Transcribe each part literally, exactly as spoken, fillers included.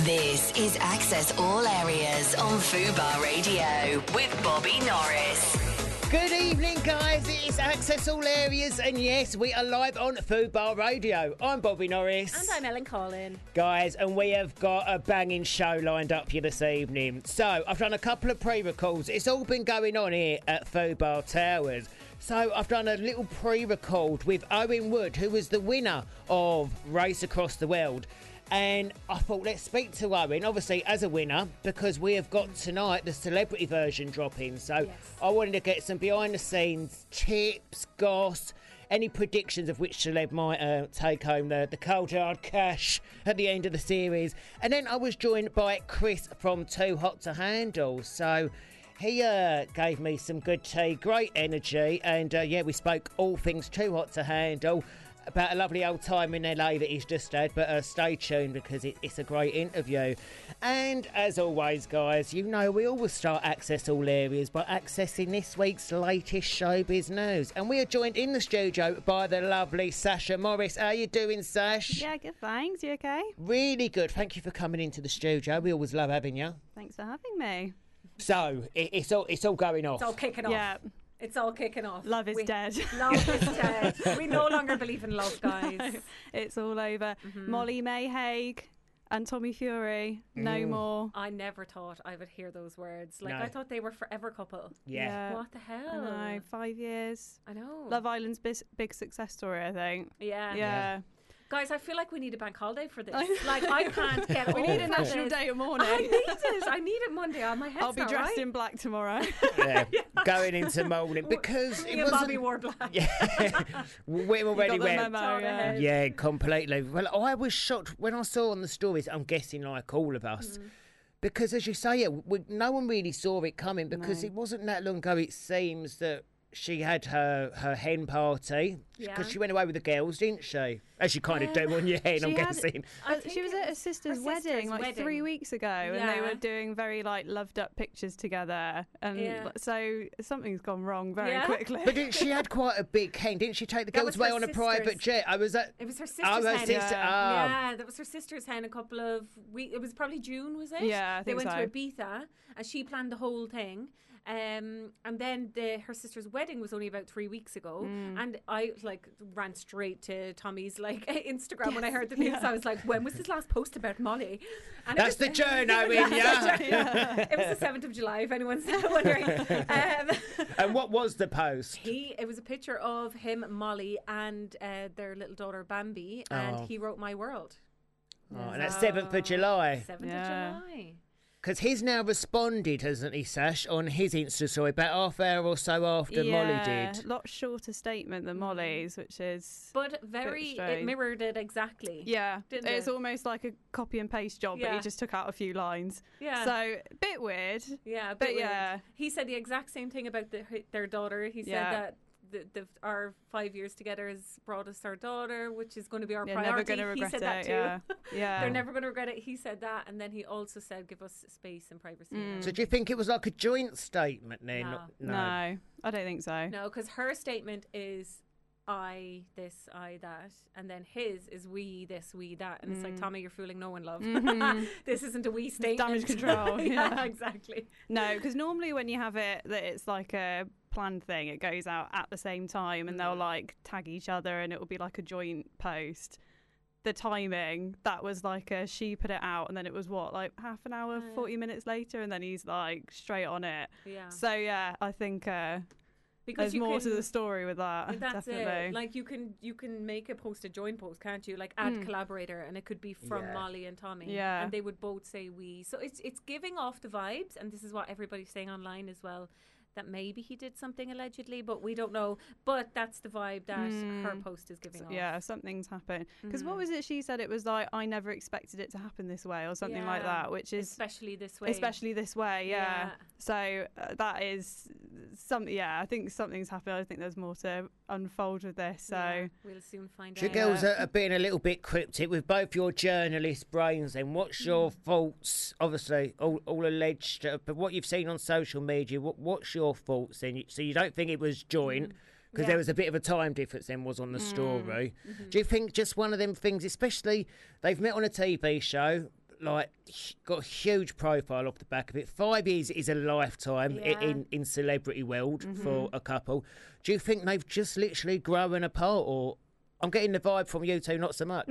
This is Access All Areas on Fubar Radio with Bobby Norris. Good evening, guys. It is Access All Areas, and yes, we are live on Fubar Radio. I'm Bobby Norris. And I'm Ellen Collin. Guys, and we have got a banging show lined up here this evening. So, I've done a couple of pre-records. It's all been going on here at Fubar Towers. So, I've done a little pre-record with Owen Wood, who was the winner of Race Across the World. And I thought, let's speak to Owen, obviously, as a winner, because we have got tonight the celebrity version dropping. So Yes. I wanted to get some behind-the-scenes tips, goss, any predictions of which celeb might uh, take home the, the cold hard cash at the end of the series. And then I was joined by Chris from Too Hot to Handle. So he uh, gave me some good tea, great energy, and uh, yeah, we spoke all things Too Hot to Handle, about a lovely old time in L A that he's just had, but uh, stay tuned because it, it's a great interview. And as always, guys, you know we always start Access All Areas by accessing this week's latest showbiz news. And we are joined in the studio by the lovely Sasha Morris. How you doing, Sash? Yeah, good, thanks. You okay? Really good. Thank you for coming into the studio. We always love having you. Thanks for having me. So, it, it's all it's all going off. It's all kicking off. Yeah. It's all kicking off. Love is we, dead. Love is dead. We no longer believe in love, guys. No, it's all over. Mm-hmm. Molly May Hague and Tommy Fury, no Mm. more. I never thought I would hear those words. Like, No. I thought they were forever couple. Yeah. What the hell? I know, five years. I know. Love Island's bis- big success story, I think. Yeah. Yeah. Guys, I feel like we need a bank holiday for this. I know. Like, I can't get We over need a national this. day of mourning. I need it. I need it Monday. Oh, my head's I'll be not dressed right. in black tomorrow. Yeah. Going into morning because Me it and wasn't. Bobby wore black. Yeah. We're already got the wearing. memo, Thought yeah. ahead. Yeah, completely. Well, I was shocked when I saw on the stories, I'm guessing like all of us, Mm-hmm. because as you say, yeah, we, no one really saw it coming because No. it wasn't that long ago, it seems, that she had her, her hen party because Yeah. she went away with the girls, didn't she? As you kind of do on your hen, I'm She had- guessing. I Uh, think she was it at her was sister's, her wedding sister's like wedding. three weeks ago, and they Yeah. were doing very like loved up pictures together, and Yeah. so something's gone wrong very Yeah. quickly. But didn't she had quite a big hen? Didn't she take the That girls was away her on a private sister's. jet? I was at. It was her sister's Oh, her hen. sister. Yeah. ah. Yeah, that was her sister's hen a couple of weeks. It was probably June, was it? Yeah, I They think went so. to Ibiza and she planned the whole thing. Um, and then the, her sister's wedding was only about three weeks ago. Mm. And I like ran straight to Tommy's like Instagram when I heard the news. I was like, when was his last post about Molly? And it That's was- the journo in ya. It was the seventh of July, if anyone's wondering. Um, And what was the post? he it was a picture of him, Molly, and uh, their little daughter Bambi, and Oh. he wrote "My World." Oh, and that's seventh of July. Seventh Yeah. of July. Because he's now responded, hasn't he, Sash, on his Insta story about half hour or so after Molly did. A lot shorter statement than Molly's, which is But very, it strange. mirrored it exactly. yeah, Didn't it's it? almost like a copy and paste job, but Yeah. he just took out a few lines. Yeah. So bit weird. Yeah, a But bit weird. yeah. He said the exact same thing about the, their daughter. He said Yeah. that the, the, our five years together has brought us our daughter, which is going to be our You're priority. never going to regret he said it. that too. Yeah, yeah. They're never going to regret it. He said that, and then he also said, "Give us space and privacy." Mm. So do you think it was like a joint statement then? No. no. I don't think so. No, because her statement is I this, I that, and then his is we this, we that, and it's like, Tommy, you're fooling no one, love. Mhm. This isn't a we statement. damage control, yeah, yeah. exactly. No, because normally when you have it that it's like a planned thing, it goes out at the same time, and they'll like tag each other, and it will be like a joint post. The timing, that was like a, she put it out, and then it was what, like half an hour, Yeah. forty minutes later, and then he's like straight on it. Yeah, So yeah, I think uh, because there's you more can, to the story with that. That's definitely. it. Like you can you can make a post a joint post, can't you? Like add Mm. collaborator, and it could be from Yeah. Molly and Tommy. Yeah. and they would both say we. So it's it's giving off the vibes, and this is what everybody's saying online as well. That maybe he did something allegedly, but we don't know. But that's the vibe that her Mm. post is giving So, off. yeah, something's happened. Because Mhm. what was it she said? It was like, I never expected it to happen this way, or something like Yeah. that, which is especially this way. especially this way, yeah. Yeah. So uh, that is some, yeah. I think something's happened. I think there's more to unfold with this. So Yeah, we'll soon find You out. girls are, are being a little bit cryptic with both your journalist brains then. What's your Mm. thoughts? Obviously, all, all alleged, uh, but what you've seen on social media, what, what's your thoughts then? So you don't think it was joint? Because Yeah. there was a bit of a time difference then was on the story. Do you think just one of them things, especially they've met on a T V show, like h- got a huge profile off the back of it. Five years is a lifetime i- Yeah. in in celebrity world for a couple. Do you think they've just literally grown apart, or I'm getting the vibe from you two not so much?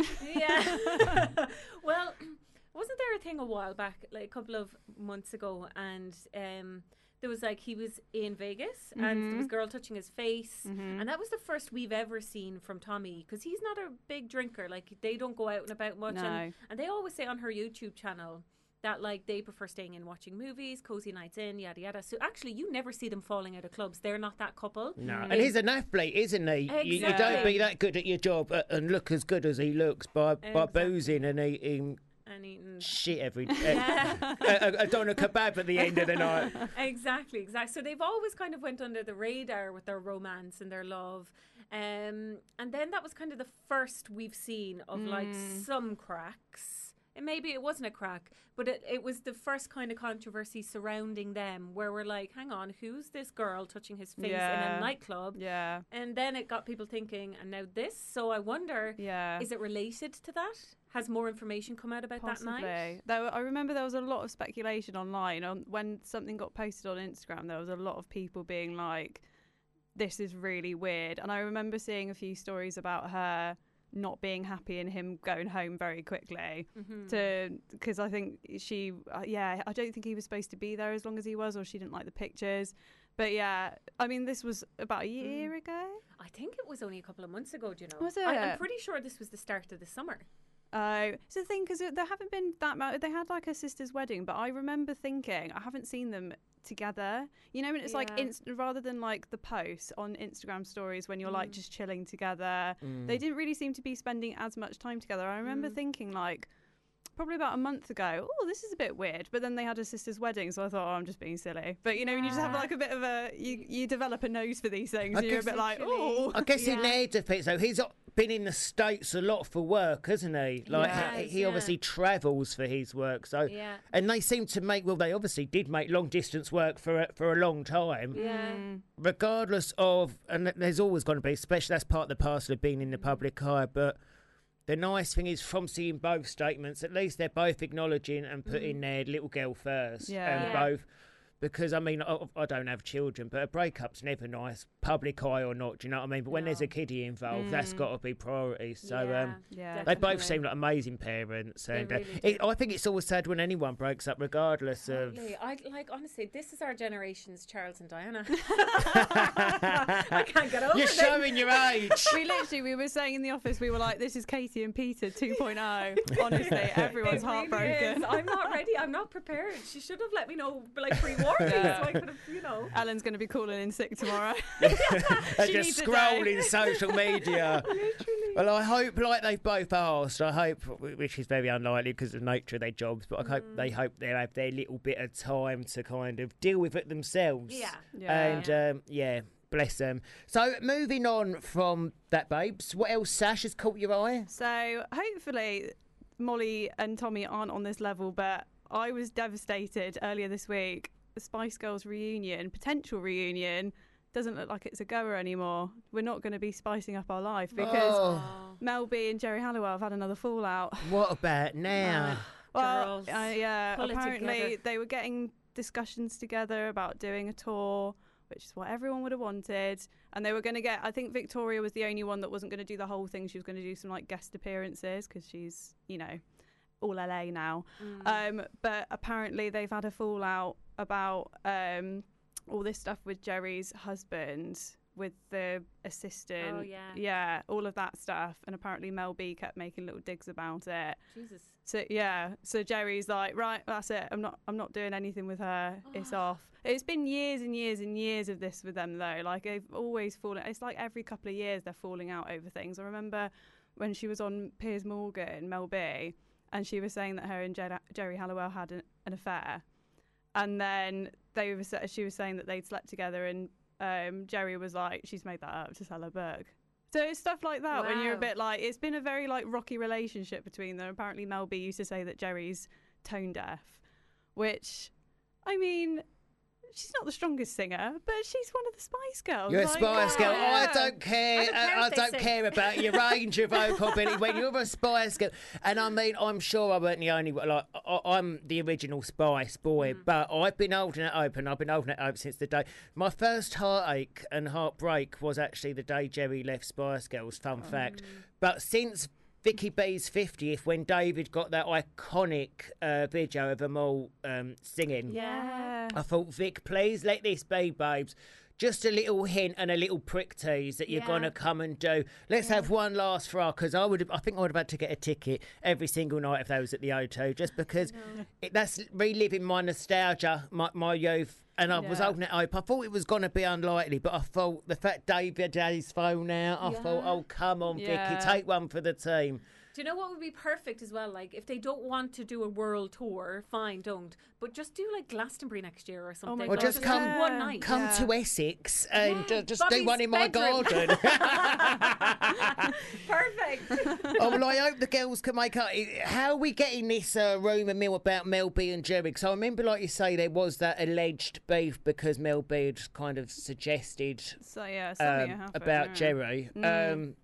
Yeah. Well, wasn't there a thing a while back, like a couple of months ago, and um, there was like he was in Vegas and there was a girl touching his face, and that was the first we've ever seen from Tommy, because he's not a big drinker. Like they don't go out and about much, No. and, and they always say on her YouTube channel that like they prefer staying in, watching movies, cozy nights in, yada yada. So actually, you never see them falling out of clubs. They're not that couple. No, and he's an athlete, isn't he? You, you don't Exactly. be that good at your job uh, and look as good as he looks by by Exactly. boozing and eating And eating. shit every day. a, a, a doner kebab at the end of the night. Exactly, exactly. So they've always kind of went under the radar with their romance and their love. Um, and then that was kind of the first we've seen of like some cracks. And maybe it wasn't a crack, but it, it was the first kind of controversy surrounding them where we're like, hang on, who's this girl touching his face in Yeah. a nightclub? Yeah. And then it got people thinking, and now this. So I wonder, Yeah. is it related to that? Has more information come out about Possibly. that night? Though I remember there was a lot of speculation online on when something got posted on Instagram. There was a lot of people being like, "This is really weird." And I remember seeing a few stories about her not being happy and him going home very quickly. Mm-hmm. To because I think she, uh, yeah, I don't think he was supposed to be there as long as he was, or she didn't like the pictures. But yeah, I mean, this was about a year ago. I think it was only a couple of months ago, do you know? Was I, it? I'm pretty sure this was the start of the summer. Oh, it's the thing because there haven't been that much. They had like a sister's wedding, but I remember thinking I haven't seen them together. You know, and it's like Yeah. inst- rather than like the posts on Instagram stories when you're like just chilling together, they didn't really seem to be spending as much time together. I remember thinking like probably about a month ago, oh, this is a bit weird. But then they had a sister's wedding, so I thought, oh, I'm just being silly. But you know, when you just have like a bit of a, you, you develop a nose for these things, I and you're a guess bit like, literally. oh. I guess in Yeah. their defence, though, he's been in the States a lot for work, hasn't he? Like, Yes, he, he yeah. obviously travels for his work. So, Yeah. and they seem to make, well, they obviously did make long distance work for a, for a long time. Yeah. Regardless of, and there's always going to be, especially that's part of the parcel of being in the public eye, but the nice thing is from seeing both statements, at least they're both acknowledging and putting their little girl first. Yeah. And Yeah. both, because I mean, I, I don't have children, but a breakup's never nice, public eye or not, do you know what I mean? But when there's No. a kiddie involved, that's got to be priority. So, yeah, um, Yeah. they both definitely. seem like amazing parents, and really uh, do. it, I think it's always sad when anyone breaks up, regardless of. Totally. I like honestly, this is our generation's Charles and Diana. I can't get over You're this. showing your age. We literally, we were saying in the office, we were like, this is Katie and Peter two point oh. Honestly, everyone's It really heartbroken. is. I'm not ready. I'm not prepared. She should have let me know, like pre-warn me, Yeah. so I could have, you know. Ellen's going to be calling in sick tomorrow. They're She just needs a scrolling day. social media. Well, I hope, like they've both asked, I hope, which is very unlikely because of the nature of their jobs, but I hope they hope they have their little bit of time to kind of deal with it themselves. Yeah. Yeah. And um, yeah, bless them. So moving on from that, babes, what else, Sash, has caught your eye? So hopefully Molly and Tommy aren't on this level, but I was devastated earlier this week. The Spice Girls reunion, potential reunion, doesn't look like it's a goer anymore. We're not going to be spicing up our life because Oh, Mel B and Jerry Halliwell have had another fallout. what about now? Well, Girls, uh, yeah, pull it apparently together. they were getting discussions together about doing a tour, which is what everyone would have wanted. And they were going to get, I think Victoria was the only one that wasn't going to do the whole thing. She was going to do some like guest appearances because she's, you know, all L A now. Mm. Um, but apparently they've had a fallout about um, all this stuff with Jerry's husband, with the assistant. Oh, yeah. Yeah, all of that stuff. And apparently Mel B kept making little digs about it. Jesus. So yeah, so Jerry's like, right, that's it. I'm not, I'm not doing anything with her. It's off. It's been years and years and years of this with them though. Like they've always fallen. It's like every couple of years they're falling out over things. I remember when she was on Piers Morgan, Mel B, and she was saying that her and Jer- Jerry Halliwell had an, an affair, and then they were, sa- she was saying that they'd slept together, and um, Jerry was like, she's made that up to sell her book. So it's stuff like that when you're a Wow. bit like, it's been a very like rocky relationship between them. Apparently Mel B used to say that Jerry's tone deaf, which, I mean, she's not the strongest singer, but she's one of the Spice Girls. You're a Like, Spice Girl. yeah. I don't care. I don't care I, if they don't sing. care about your range of vocal ability when you're a Spice Girl. And I mean, I'm sure I weren't the only one. Like, I, I'm the original Spice boy, Mm. but I've been holding it open. I've been holding it open since the day. My first heartache and heartbreak was actually the day Jerry left Spice Girls. Fun Mm. fact. But since Vicky B's fiftieth, when David got that iconic uh, video of them all um, singing. Yeah. I thought, Vic, please let this be, babes. Just a little hint and a little prick tease that you're Yeah. gonna come and do. Let's have one last for because I would, have, I think I would have had to get a ticket every single night if that was at the O two, just because it, that's reliving my nostalgia, my, my youth. And I was Yeah. holding it open. I thought it was going to be unlikely, but I thought the fact David had his phone out, I Yeah. thought, oh, come on, Yeah. Vicky, take one for the team. Do you know what would be perfect as well? Like, if they don't want to do a world tour, fine, don't. But just do like Glastonbury next year or something. my Or Like, God, just do come- one night. Come Yeah. to Essex and Yeah, uh, just do Bobby's one in my bedroom. garden. Perfect. Oh, well, I hope the girls can make up. How are we getting this uh, rumour mill about Mel B and Jerry? Because I remember, like you say, there was that alleged beef because Mel B had kind of suggested So yeah, something um, happened, about yeah. Jerry. Mm. Um,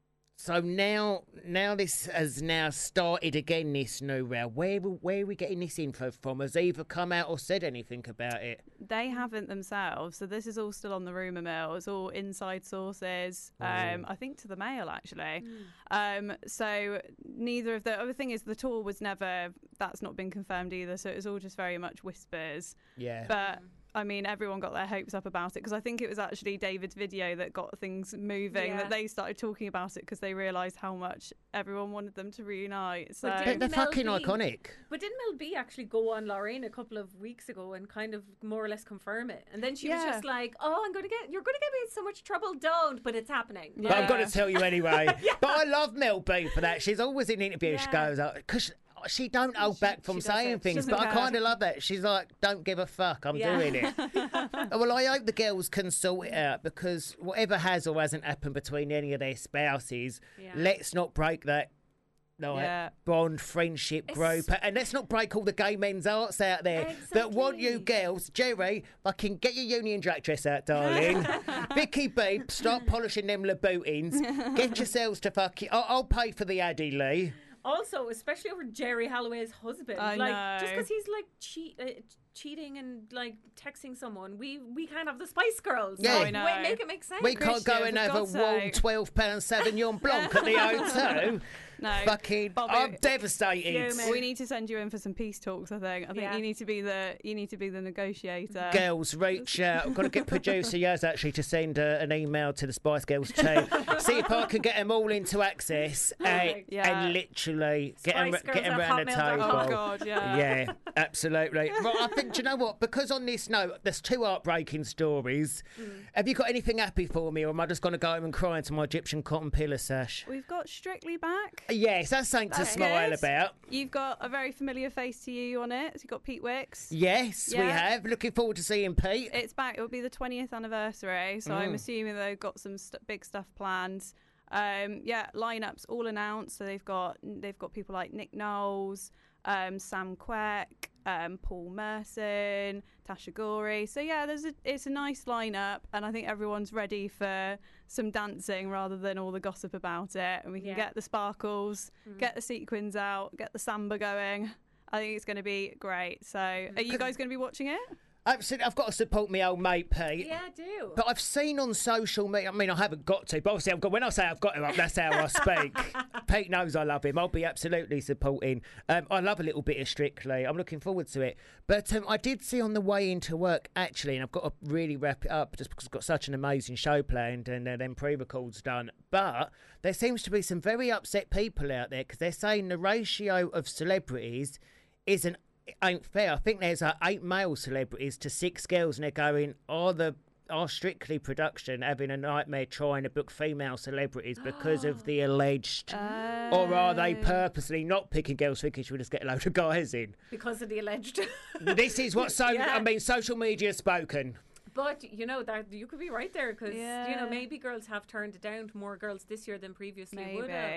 so now, now this has now started again. This new round. Where where are we getting this info from? Has either come out or said anything about it? They haven't themselves, so this is all still on the rumour mill. It's all inside sources. Oh. Um, I think to the Mail actually. Um, so neither of the other thing is the tour was never. That's not been confirmed either. So it was all just very much whispers. Yeah. But I mean, everyone got their hopes up about it because I think it was actually David's video that got things moving. Yeah. That they started talking about it because they realised how much everyone wanted them to reunite. So But They're, didn't they're Mel fucking B- iconic. But didn't Mel B actually go on Lorraine a couple of weeks ago and kind of more or less confirm it? And then she was Yeah. just like, "Oh, I'm going to get, you're going to get me in so much trouble. Don't." But it's happening. Yeah. But I've got to tell you anyway. But I love Mel B for that. She's always in interviews. She Yeah. goes, because she don't hold back from she saying doesn't. things. She But I doesn't kind of love that. She's like, don't give a fuck. I'm Yeah. doing it. Well, I hope the girls can sort it out because whatever has or hasn't happened between any of their spouses, Yeah. let's not break that. Like, Yeah. bond, friendship group, and let's not break all the gay men's arts out there that want you Exactly. girls. Jerry, fucking get your Union Jack dress out, darling. Vicky B, start polishing them Louboutins. Get yourselves to fucking. I'll, I'll pay for the Addy Lee. Also, especially over Jerry Holloway's husband, I like just know. because he's like cheat, uh, cheating and like texting someone, we we can't have the Spice Girls. Yeah. Like, I know. wait, make it make sense. We can't go Christian, and for have a God's warm sake. twelve pound Sauvignon Blanc at the O two. No, Fucking, Bobby, I'm devastated. Fuming. we need to send you in for some peace talks. I think. I think Yeah. you need to be the you need to be the negotiator. Girls, reach out. I've got to get producer Yaz actually to send uh, an email to the Spice Girls team. See if I can get them all into access and, Perfect. Yeah. and literally get them, Spice get them Girls at around the hotmail dot table. com. Oh God, yeah. Yeah, absolutely. Right, I think, do you know what? Because on this note, there's two heartbreaking stories. Mm. Have you got anything happy for me, or am I just going to go home and cry into my Egyptian cotton pillar sash? We've got Strictly back. Yes, that's something to That's smile good. about. You've got a very familiar face to you on it. So you've got Pete Wicks. Yes, we Yeah. have. Looking forward to seeing Pete. It's back. It will be the twentieth anniversary, so I'm Mm. assuming they've got some st- big stuff planned. Um, yeah, lineups all announced. So they've got they've got people like Nick Knowles, um, Sam Quek, um, Paul Merson, Tasha Gorey. So yeah, there's a it's a nice lineup, and I think everyone's ready for some dancing rather than all the gossip about it. And we can Yeah. get the sparkles, get the sequins out, get the samba going. I think it's going to be great. So, are you guys going to be watching it? Absolutely, I've got to support my old mate Pete. Yeah, I do. But I've seen on social media, I mean, I haven't got to, but obviously I've got, when I say I've got to, that's how I speak. Pete knows I love him. I'll be absolutely supporting. Um, I love a little bit of Strictly. I'm looking forward to it. But um, I did see on the way into work, actually, and I've got to really wrap it up just because I've got such an amazing show planned and uh, then pre-records done. But there seems to be some very upset people out there because they're saying the ratio of celebrities isn't ain't fair. I think there's uh, eight male celebrities to six girls, and they're going, are the are Strictly production having a nightmare trying to book female celebrities because of the alleged, or are they purposely not picking girls thinking she would just get a load of guys in? Because of the alleged. This is what so Yeah. I mean. Social media has spoken. But you know that you could be right there because you know Yeah. maybe girls have turned it down to more girls this year than previously would have. Maybe.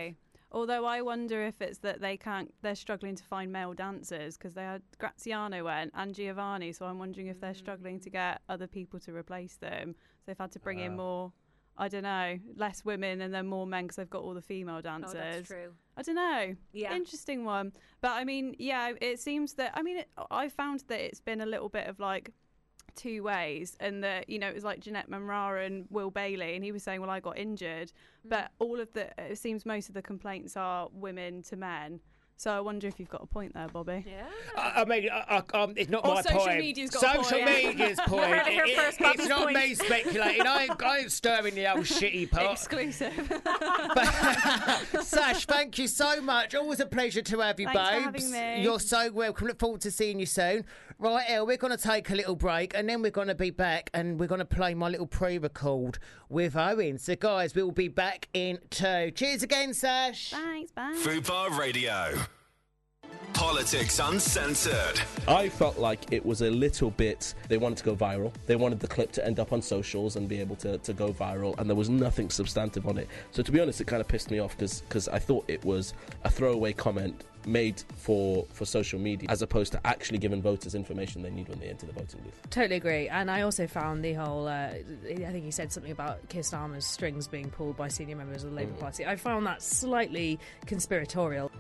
Although I wonder if it's that they can't, they're struggling to find male dancers because they had Graziano went and Giovanni. So I'm wondering if they're struggling to get other people to replace them. So they've had to bring uh. in more, I don't know, less women and then more men because they've got all the female dancers. Oh, that's true. I don't know. Yeah. Interesting one. But I mean, yeah, it seems that, I mean, it, I found that it's been a little bit of like, two ways, and that, you know, it was like Jeanette Manrara and Will Bailey, and he was saying, well, I got injured, mm. but all of the, it seems most of the complaints are women to men. So I wonder if you've got a point there, Bobby. Yeah. I, I mean, I, I, um, it's not or my social point. Media's got social a point, media's yeah. point. You heard it here It- first, it- Bobby's it's not point. me speculating. I ain't, I ain't stirring the old shitty pot. Exclusive. But, Sash, thank you so much. Always a pleasure to have you, Thanks for babes. having me. You're so welcome. Look forward to seeing you soon. Right, Elle, we're going to take a little break and then we're going to be back and we're going to play my little pre-record with Owen. So, guys, we'll be back in two. Cheers again, Sash. Thanks, bye. Fubar Radio. Politics Uncensored. I felt like it was a little bit, they wanted to go viral. They wanted the clip to end up on socials and be able to, to go viral, and there was nothing substantive on it. So to be honest, it kind of pissed me off because I thought it was a throwaway comment made for, for social media as opposed to actually giving voters information they need when they enter the voting booth. Totally agree. And I also found the whole, uh, I think he said something about Keir Starmer's strings being pulled by senior members of the Labour Mm. Party. I found that slightly conspiratorial.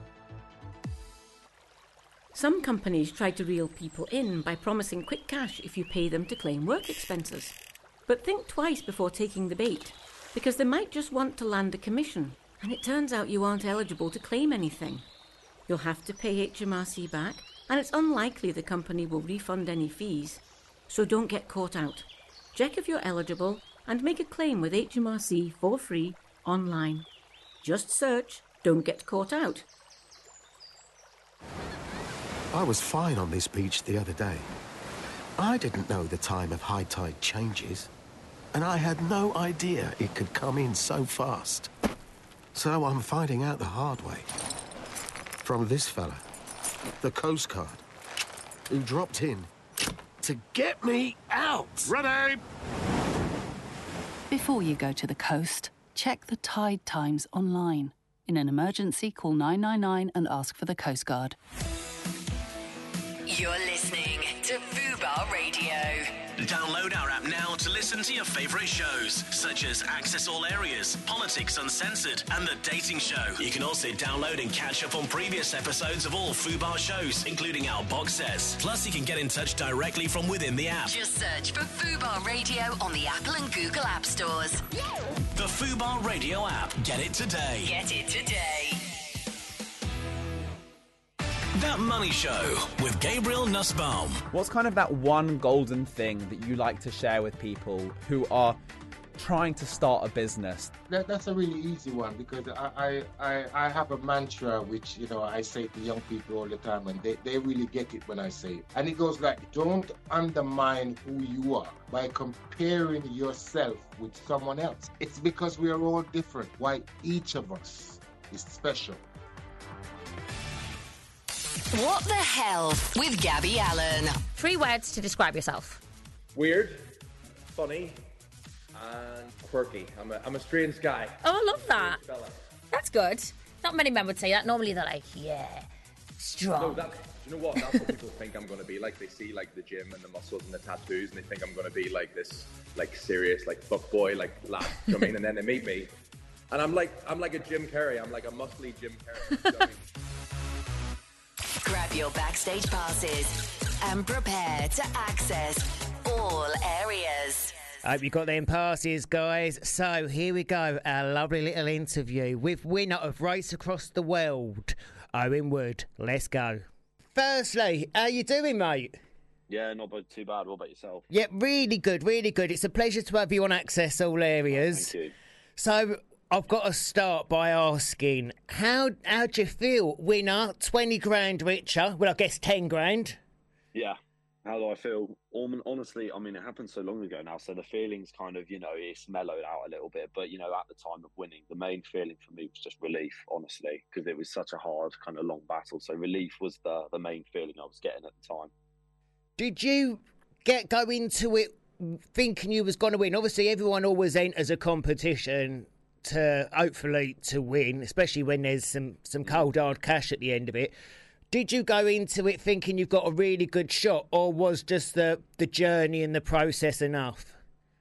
Some companies try to reel people in by promising quick cash if you pay them to claim work expenses. But think twice before taking the bait, because they might just want to land a commission, and it turns out you aren't eligible to claim anything. You'll have to pay H M R C back, and it's unlikely the company will refund any fees. So don't get caught out. Check if you're eligible and make a claim with H M R C for free online. Just search "Don't Get Caught Out." I was fine on this beach the other day. I didn't know the time of high tide changes, and I had no idea it could come in so fast. So I'm finding out the hard way. From this fella, the Coast Guard, who dropped in to get me out. Ready! Before you go to the coast, check the tide times online. In an emergency, call nine nine nine and ask for the Coast Guard. You're listening to Fubar Radio. Download our app now to listen to your favourite shows, such as Access All Areas, Politics Uncensored, and The Dating Show. You can also download and catch up on previous episodes of all Fubar shows, including our box sets. Plus, you can get in touch directly from within the app. Just search for Fubar Radio on the Apple and Google App Stores. The Fubar Radio app. Get it today. Get it today. That Money Show with Gabriel Nussbaum. What's kind of that one golden thing that you like to share with people who are trying to start a business? That, that's a really easy one because I, I, I, I have a mantra which, you know, I say to young people all the time, and they, they really get it when I say it. And it goes like, don't undermine who you are by comparing yourself with someone else. It's because we are all different, why each of us is special. What the hell with Gabby Allen? Three words to describe yourself. Weird, funny, and quirky. I'm a, I'm a strange guy. Oh, I love that. That's good. Not many men would say that. Normally they're like, yeah, strong. No, that's, you know what? That's what people think I'm going to be like. They see like the gym and the muscles and the tattoos, and they think I'm going to be like this, like serious, like fuck boy, like lad. You know what I mean? And then they meet me, and I'm like, I'm like a Jim Carrey. I'm like a muscly Jim Carrey. You know what I mean? Grab your backstage passes and prepare to access all areas. Hope you got them passes, guys. So here we go, our lovely little interview with winner of Race Across the World, Owen Wood. Let's go. Firstly, how you doing, mate? Yeah, not too bad. What about yourself? Yeah, really good, really good. It's a pleasure to have you on Access All Areas. Thank you. So I've got to start by asking, how how do you feel? Winner, twenty grand richer. Well, I guess ten grand. Yeah. How do I feel? Honestly, I mean, it happened so long ago now, so the feeling's kind of, you know, it's mellowed out a little bit. But, you know, at the time of winning, the main feeling for me was just relief, honestly, because it was such a hard, kind of long battle. So relief was the, the main feeling I was getting at the time. Did you get go into it thinking you was going to win? Obviously, everyone always enters a competition to hopefully to win, especially when there's some, some cold hard cash at the end of it. Did you go into it thinking you've got a really good shot, or was just the, the journey and the process enough?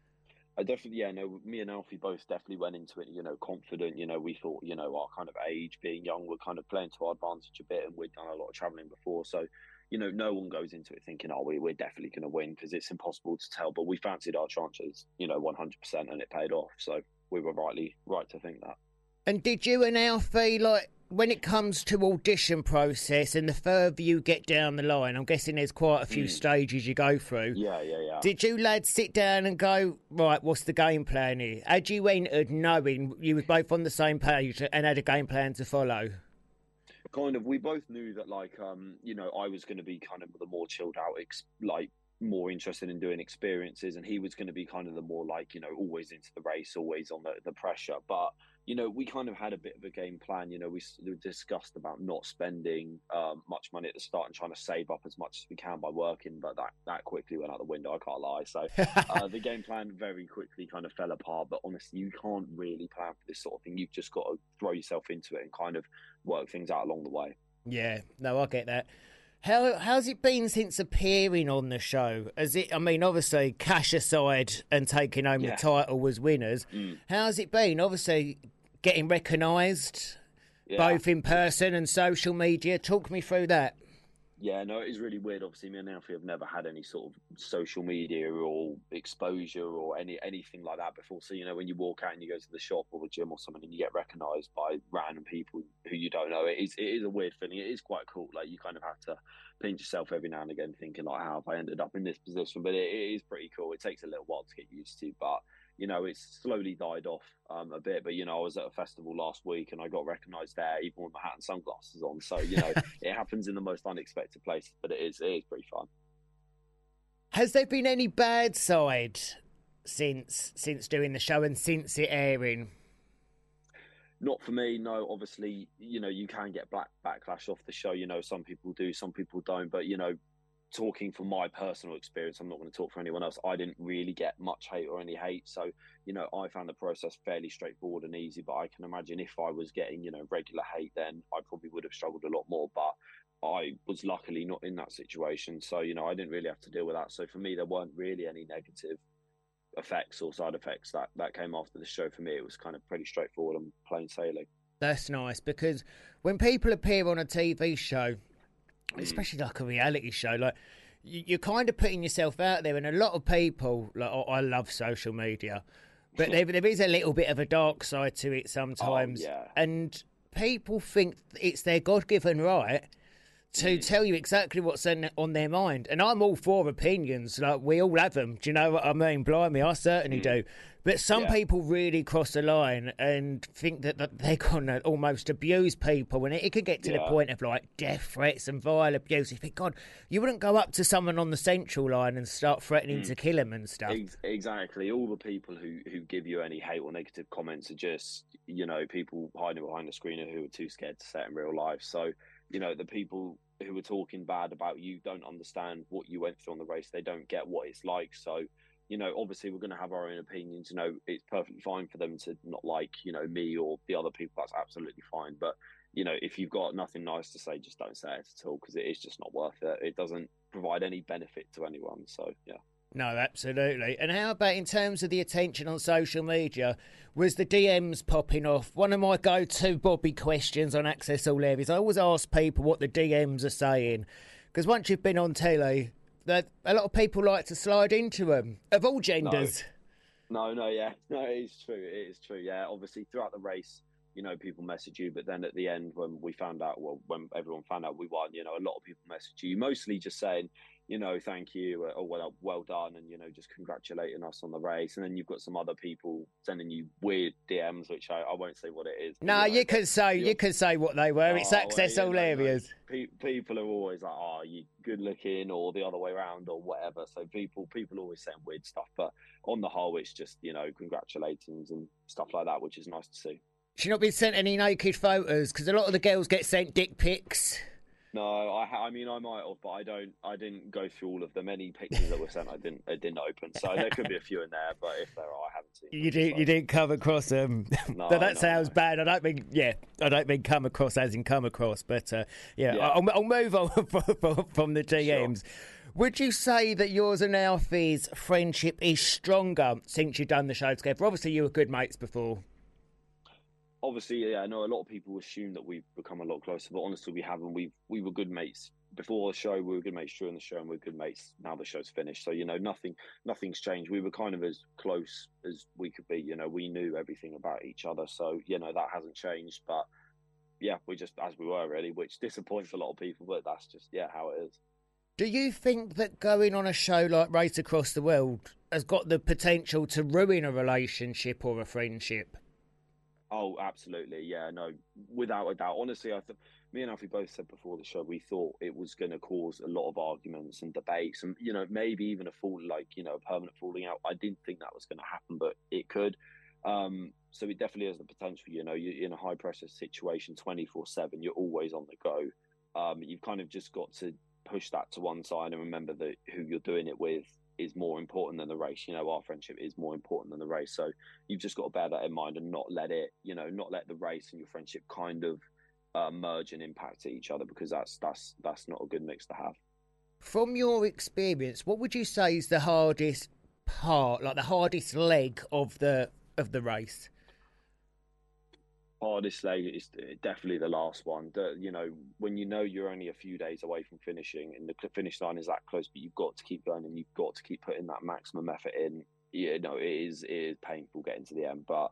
I definitely, yeah, no, me and Alfie both definitely went into it, you know, confident. You know, we thought, you know, our kind of age, being young, we're kind of playing to our advantage a bit, and we'd done a lot of travelling before. So, you know, no one goes into it thinking, oh, we, we're definitely going to win, because it's impossible to tell. But we fancied our chances, you know, one hundred percent, and it paid off. So we were rightly right to think that. And did you and Alfie, like, when it comes to audition process and the further you get down the line, I'm guessing there's quite a few mm. stages you go through. Yeah, yeah, yeah. Did you lads sit down and go, right, what's the game plan here? Had you entered knowing you were both on the same page and had a game plan to follow? Kind of. We both knew that, like, um, you know, I was going to be kind of the more chilled out, ex- like, more interested in doing experiences, and he was going to be kind of the more, like, you know, always into the race, always on the, the pressure. But you know, we kind of had a bit of a game plan. You know, we, we discussed about not spending um, much money at the start and trying to save up as much as we can by working, but that, that quickly went out the window, I can't lie. So uh, the game plan very quickly kind of fell apart, but honestly, you can't really plan for this sort of thing. You've just got to throw yourself into it and kind of work things out along the way. Yeah, no, I get that. How how's it been since appearing on the show? As it, I mean, obviously, cash aside and taking home yeah. the title was winners. Mm. How's it been? Obviously, getting recognised, yeah. both in person and social media. Talk me through that. Yeah, no, it is really weird. Obviously, me and Alfie have never had any sort of social media or exposure or any anything like that before. So, you know, when you walk out and you go to the shop or the gym or something and you get recognised by random people who you don't know, it is it is a weird feeling. It is quite cool. Like, you kind of have to pinch yourself every now and again thinking, like, how have I ended up in this position? But it, it is pretty cool. It takes a little while to get used to, but you know, it's slowly died off um, a bit. But, you know, I was at a festival last week and I got recognised there, even with my hat and sunglasses on. So, you know, it happens in the most unexpected places, but it is, it is pretty fun. Has there been any bad side since since doing the show and since it airing? Not for me, no. Obviously, you know, you can get black backlash off the show. You know, some people do, some people don't. But, you know, talking from my personal experience, I'm not going to talk for anyone else. I didn't really get much hate or any hate. So, you know, I found the process fairly straightforward and easy. But I can imagine if I was getting, you know, regular hate, then I probably would have struggled a lot more. But I was luckily not in that situation. So, you know, I didn't really have to deal with that. So for me, there weren't really any negative effects or side effects that, that came after the show. For me, it was kind of pretty straightforward and plain sailing. That's nice, because when people appear on a T V show, especially like a reality show, like you're kind of putting yourself out there, and a lot of people, like, oh, I love social media, but there, there is a little bit of a dark side to it sometimes. Oh, yeah. And people think it's their God-given right to mm. tell you exactly what's in, on their mind. And I'm all for opinions, like we all have them. Do you know what I mean? Blimey, I certainly mm. do. But some yeah. people really cross the line and think that, that they're going to almost abuse people. And it, it could get to yeah. the point of, like, death threats and vile abuse. You think, God, you wouldn't go up to someone on the central line and start threatening mm. to kill them and stuff. Ex- exactly. All the people who, who give you any hate or negative comments are just, you know, people hiding behind the screen who are too scared to say it in real life. So, you know, the people who are talking bad about you don't understand what you went through on the race. They don't get what it's like. So, you know, obviously we're going to have our own opinions. You know, it's perfectly fine for them to not like, you know, me or the other people. That's absolutely fine. But, you know, if you've got nothing nice to say, just don't say it at all, because it is just not worth it. It doesn't provide any benefit to anyone. So, yeah. No, absolutely. And how about in terms of the attention on social media? Was the D Ms popping off? One of my go-to Bobby questions on Access All Areas, I always ask people what the D Ms are saying, because once you've been on telly, that a lot of people like to slide into them, of all genders. No, no, no yeah. No, it is true. It is true, yeah. Obviously, throughout the race, you know, people message you, but then at the end, when we found out, well, when everyone found out we won, you know, a lot of people message you, mostly just saying, you know, thank you, or well, well done, and, you know, just congratulating us on the race. And then you've got some other people sending you weird D Ms, which I, I won't say what it is. No, you, know, you can say you can say what they were. It's oh, Access well, yeah, All no, Areas. No. Pe- people are always like, "Oh, you good looking," or the other way around, or whatever. So people people always saying weird stuff, but on the whole, it's just, you know, congratulations and stuff like that, which is nice to see. She's not been sent any naked photos, because a lot of the girls get sent dick pics. No, I ha- I mean I might have, but I don't. I didn't go through all of them. Any pictures that were sent, I didn't. I didn't open. So there could be a few in there, but if there are, I haven't seen. You didn't. You didn't come across them. No, No, that no, sounds bad. I don't mean. Yeah, I don't mean come across as in come across. But uh, yeah, Yeah. I'll, I'll move on from, from the D Ms. Would you say that yours and Alfie's friendship is stronger since you've done the show together? Obviously, you were good mates before. Obviously, yeah, I know a lot of people assume that we've become a lot closer, but honestly, we haven't. We we were good mates before the show. We were good mates during the show, and we're good mates now the show's finished. So you know, nothing nothing's changed. We were kind of as close as we could be. You know, we knew everything about each other. So you know, that hasn't changed. But yeah, we just as we were really, which disappoints a lot of people, but that's just yeah how it is. Do you think that going on a show like Race Across the World has got the potential to ruin a relationship or a friendship? Oh, absolutely. Yeah, no, without a doubt. Honestly, I th- me and Alfie both said before the show, we thought it was going to cause a lot of arguments and debates and, you know, maybe even a fall, like, you know, a permanent falling out. I didn't think that was going to happen, but it could. Um, so it definitely has the potential, you know, you're in a high pressure situation twenty-four seven, you're always on the go. Um, you've kind of just got to push that to one side and remember that who you're doing it with is more important than the race. You know, our friendship is more important than the race. So you've just got to bear that in mind and not let it, you know, not let the race and your friendship kind of uh, merge and impact each other, because that's that's that's not a good mix to have. From your experience, what would you say is the hardest part, like the hardest leg of the of the race? Hardest leg is definitely the last one. The, you know, when you know you're only a few days away from finishing and the finish line is that close, but you've got to keep going and you've got to keep putting that maximum effort in. You know, it is it is painful getting to the end, but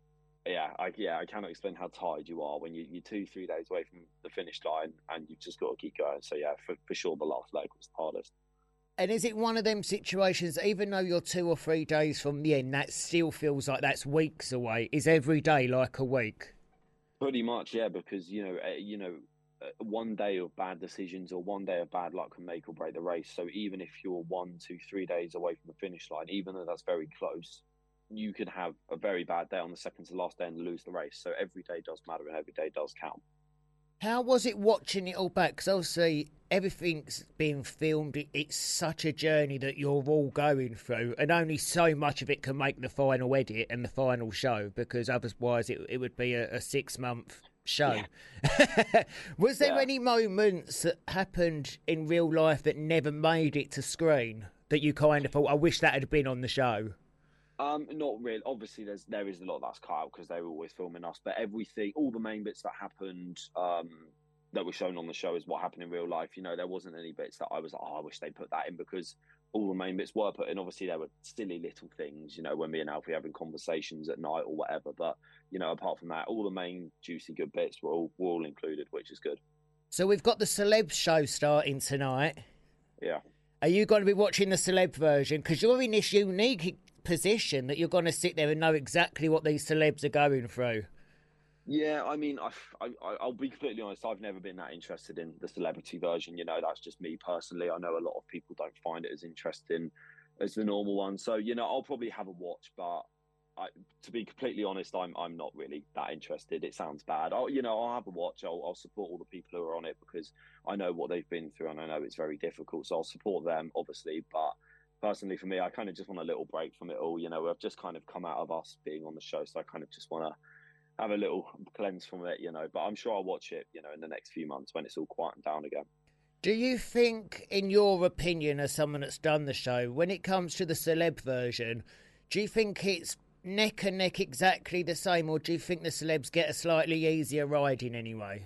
yeah, I yeah I cannot explain how tired you are when you, you're two three days away from the finish line and you've just got to keep going. So yeah, for for sure, the last leg was the hardest. And is it one of them situations, even though you're two or three days from the end, that still feels like that's weeks away? Is every day like a week? Pretty much, yeah, because, you know, uh, you know, uh, one day of bad decisions or one day of bad luck can make or break the race. So even if you're one, two, three days away from the finish line, even though that's very close, you can have a very bad day on the second to last day and lose the race. So every day does matter and every day does count. How was it watching it all back? Because obviously everything's being filmed. It, it's such a journey that you're all going through, and only so much of it can make the final edit and the final show, because otherwise it, it would be a, a six-month show. Yeah. Was there Yeah. any moments that happened in real life that never made it to screen that you kind of thought, I wish that had been on the show? Um, not really. Obviously, there's there is a lot that's cut out because they were always filming us. But everything, all the main bits that happened, um, that were shown on the show is what happened in real life. You know, there wasn't any bits that I was like, oh, I wish they put that in, because all the main bits were put in. Obviously, there were silly little things, you know, when me and Alfie having conversations at night or whatever. But you know, apart from that, all the main juicy good bits were all were all included, which is good. So we've got the celeb show starting tonight. Yeah. Are you going to be watching the celeb version? Because you're in this unique position that you're going to sit there and know exactly what these celebs are going through. Yeah, I mean, I, I, I'll be completely honest. I've never been that interested in the celebrity version. You know, that's just me personally. I know a lot of people don't find it as interesting as the normal one. So, you know, I'll probably have a watch, but I, to be completely honest, I'm I'm not really that interested. It sounds bad. I'll, you know, I'll have a watch. I'll, I'll support all the people who are on it because I know what they've been through and I know it's very difficult. So I'll support them, obviously, but personally, for me, I kind of just want a little break from it all. You know, I've just kind of come out of us being on the show, so I kind of just want to have a little cleanse from it, you know. But I'm sure I'll watch it, you know, in the next few months when it's all quieted down again. Do you think, in your opinion, as someone that's done the show, when it comes to the celeb version, do you think it's neck and neck exactly the same, or do you think the celebs get a slightly easier ride in any way?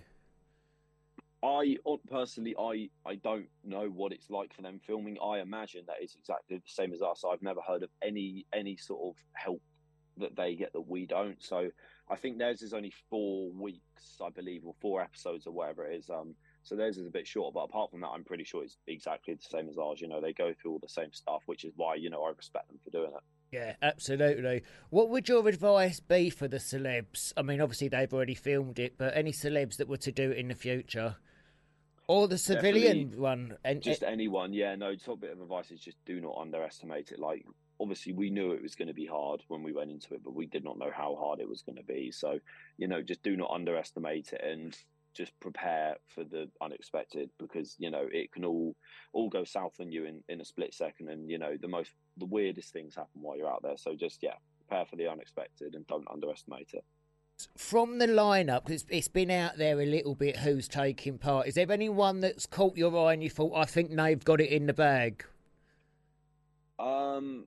I personally, I, I don't know what it's like for them filming. I imagine that it's exactly the same as us. I've never heard of any any sort of help that they get that we don't. So I think theirs is only four weeks, I believe, or four episodes or whatever it is. Um, so theirs is a bit short, but apart from that, I'm pretty sure it's exactly the same as ours. You know, they go through all the same stuff, which is why, you know, I respect them for doing it. Yeah, absolutely. What would your advice be for the celebs? I mean, obviously they've already filmed it, but any celebs that were to do it in the future? Or the civilian Definitely, one? And just anyone, yeah. No, top bit of advice is just do not underestimate it. Like, obviously, we knew it was going to be hard when we went into it, but we did not know how hard it was going to be. So, you know, just do not underestimate it. And just prepare for the unexpected, because you know it can all all go south on you in, in a split second, and you know the most the weirdest things happen while you're out there. So just yeah, prepare for the unexpected and don't underestimate it. From the lineup, it's, it's been out there a little bit who's taking part. Is there anyone that's caught your eye and you thought, I think they've got it in the bag? Um,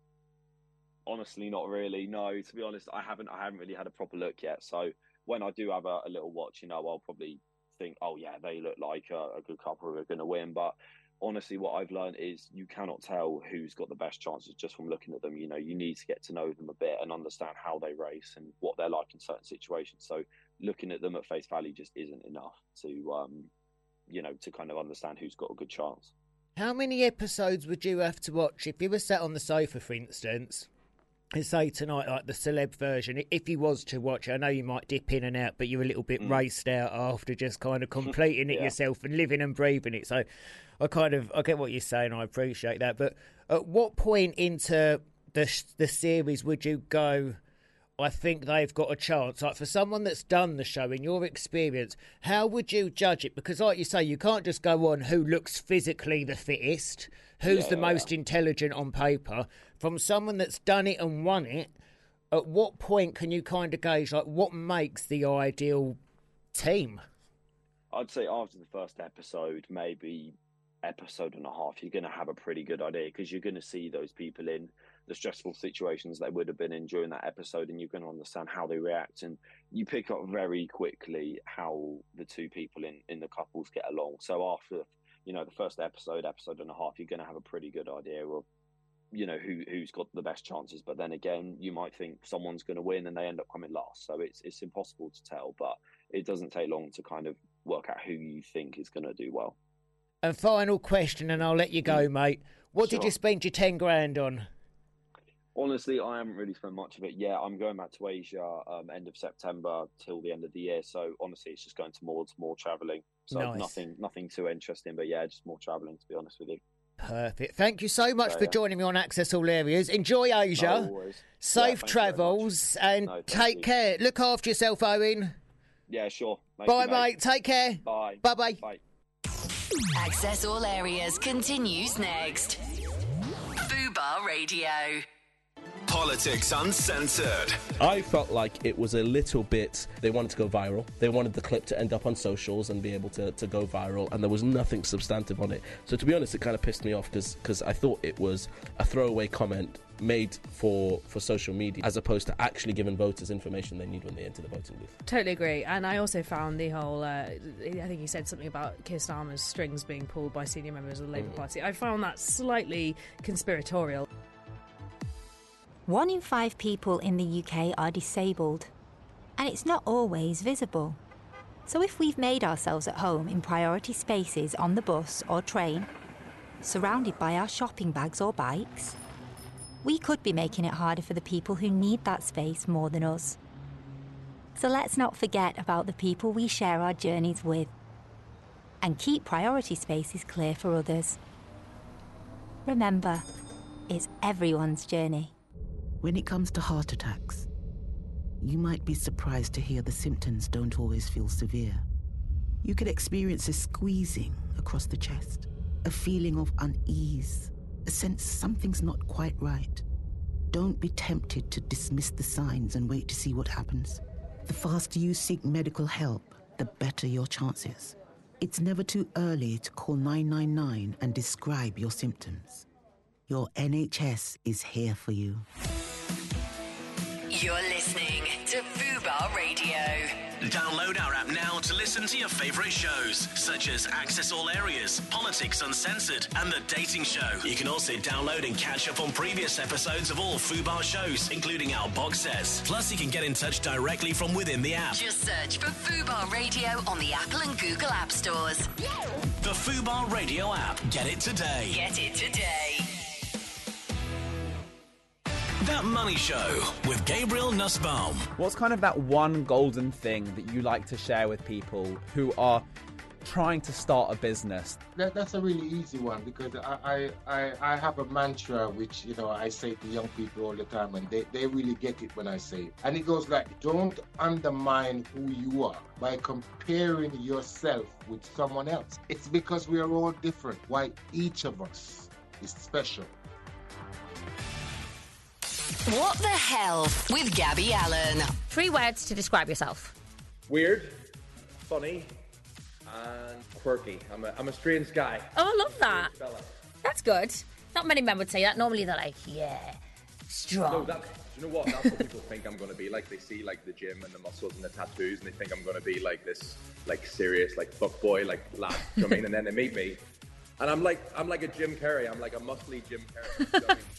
honestly, not really. No, to be honest, I haven't. I haven't really had a proper look yet. So when I do have a, a little watch, you know, I'll probably think, oh yeah, they look like a, a good couple who are going to win. But honestly, what I've learned is you cannot tell who's got the best chances just from looking at them. You know, you need to get to know them a bit and understand how they race and what they're like in certain situations. So looking at them at face value just isn't enough to, um, you know, to kind of understand who's got a good chance. How many episodes would you have to watch if you were sat on the sofa, for instance, and say tonight, like the celeb version, if you was to watch it? I know you might dip in and out, but you're a little bit mm. raced out after just kind of completing it yeah. yourself and living and breathing it. So I kind of, I get what you're saying, I appreciate that. But at what point into the the series would you go, I think they've got a chance? Like, for someone that's done the show, in your experience, how would you judge it? Because like you say, you can't just go on who looks physically the fittest, who's yeah, the yeah. most intelligent on paper. From someone that's done it and won it, at what point can you kind of gauge, like, what makes the ideal team? I'd say after the first episode, maybe episode and a half, you're going to have a pretty good idea, because you're going to see those people in the stressful situations they would have been in during that episode, and you're going to understand how they react, and you pick up very quickly how the two people in, in the couples get along. So after, you know, the first episode, episode and a half, you're going to have a pretty good idea of, you know, who, who's got the best chances. But then again, you might think someone's going to win and they end up coming last. So it's it's impossible to tell, but it doesn't take long to kind of work out who you think is going to do well. And final question, and I'll let you go, mate. What Sure. did you spend your ten grand on? Honestly, I haven't really spent much of it yet. I'm going back to Asia um, end of September till the end of the year. So honestly, it's just going towards more travelling. So Nice. nothing nothing too interesting, but yeah, just more travelling, to be honest with you. Perfect. Thank you so much So, for yeah. joining me on Access All Areas. Enjoy Asia. No worries. Yeah, Safe thank you very travels, and No, thank take you. care. Look after yourself, Owen. Yeah, sure. Thank Bye, you, mate. Take care. Bye. Bye-bye. Bye. Access All Areas continues next. Fubar Radio. Politics Uncensored. I felt like it was a little bit, they wanted to go viral. They wanted the clip to end up on socials and be able to, to go viral, and there was nothing substantive on it. So to be honest, it kind of pissed me off, because I thought it was a throwaway comment made for, for social media, as opposed to actually giving voters information they need when they enter the voting booth. Totally agree. And I also found the whole, uh, I think he said something about Keir Starmer's strings being pulled by senior members of the Labour Mm. Party. I found that slightly conspiratorial. One in five people in the U K are disabled, and it's not always visible. So if we've made ourselves at home in priority spaces on the bus or train, surrounded by our shopping bags or bikes, we could be making it harder for the people who need that space more than us. So let's not forget about the people we share our journeys with, and keep priority spaces clear for others. Remember, it's everyone's journey. When it comes to heart attacks, you might be surprised to hear the symptoms don't always feel severe. You could experience a squeezing across the chest, a feeling of unease, a sense something's not quite right. Don't be tempted to dismiss the signs and wait to see what happens. The faster you seek medical help, the better your chances. It's never too early to call nine nine nine and describe your symptoms. Your N H S is here for you. You're listening to Fubar Radio. Download our app now to listen to your favourite shows, such as Access All Areas, Politics Uncensored, and The Dating Show. You can also download and catch up on previous episodes of all Fubar shows, including our box sets. Plus, you can get in touch directly from within the app. Just search for Fubar Radio on the Apple and Google App Stores. The Fubar Radio app. Get it today. Get it today. That Money Show with Gabriel Nussbaum. What's kind of that one golden thing that you like to share with people who are trying to start a business. That, that's a really easy one because I, I, I, I have a mantra which, you know, I say to young people all the time and they, they really get it when I say it. And it goes like, don't undermine who you are by comparing yourself with someone else. It's because we are all different, why each of us is special. What the hell with Gabby Allen? Three words to describe yourself. Weird, funny, and quirky. I'm a, I'm a strange guy. Oh, I love that. Fella. That's good. Not many men would say that. Normally they're like, yeah, strong. No, that, do you know what? That's what people think I'm going to be. Like, they see, like, the gym and the muscles and the tattoos, and they think I'm going to be, like, this, like, serious, like, fuck boy, like, lad. You know what I mean? And then they meet me, and I'm like, I'm like a Jim Carrey. I'm like a muscly Jim Carrey. You know what I mean?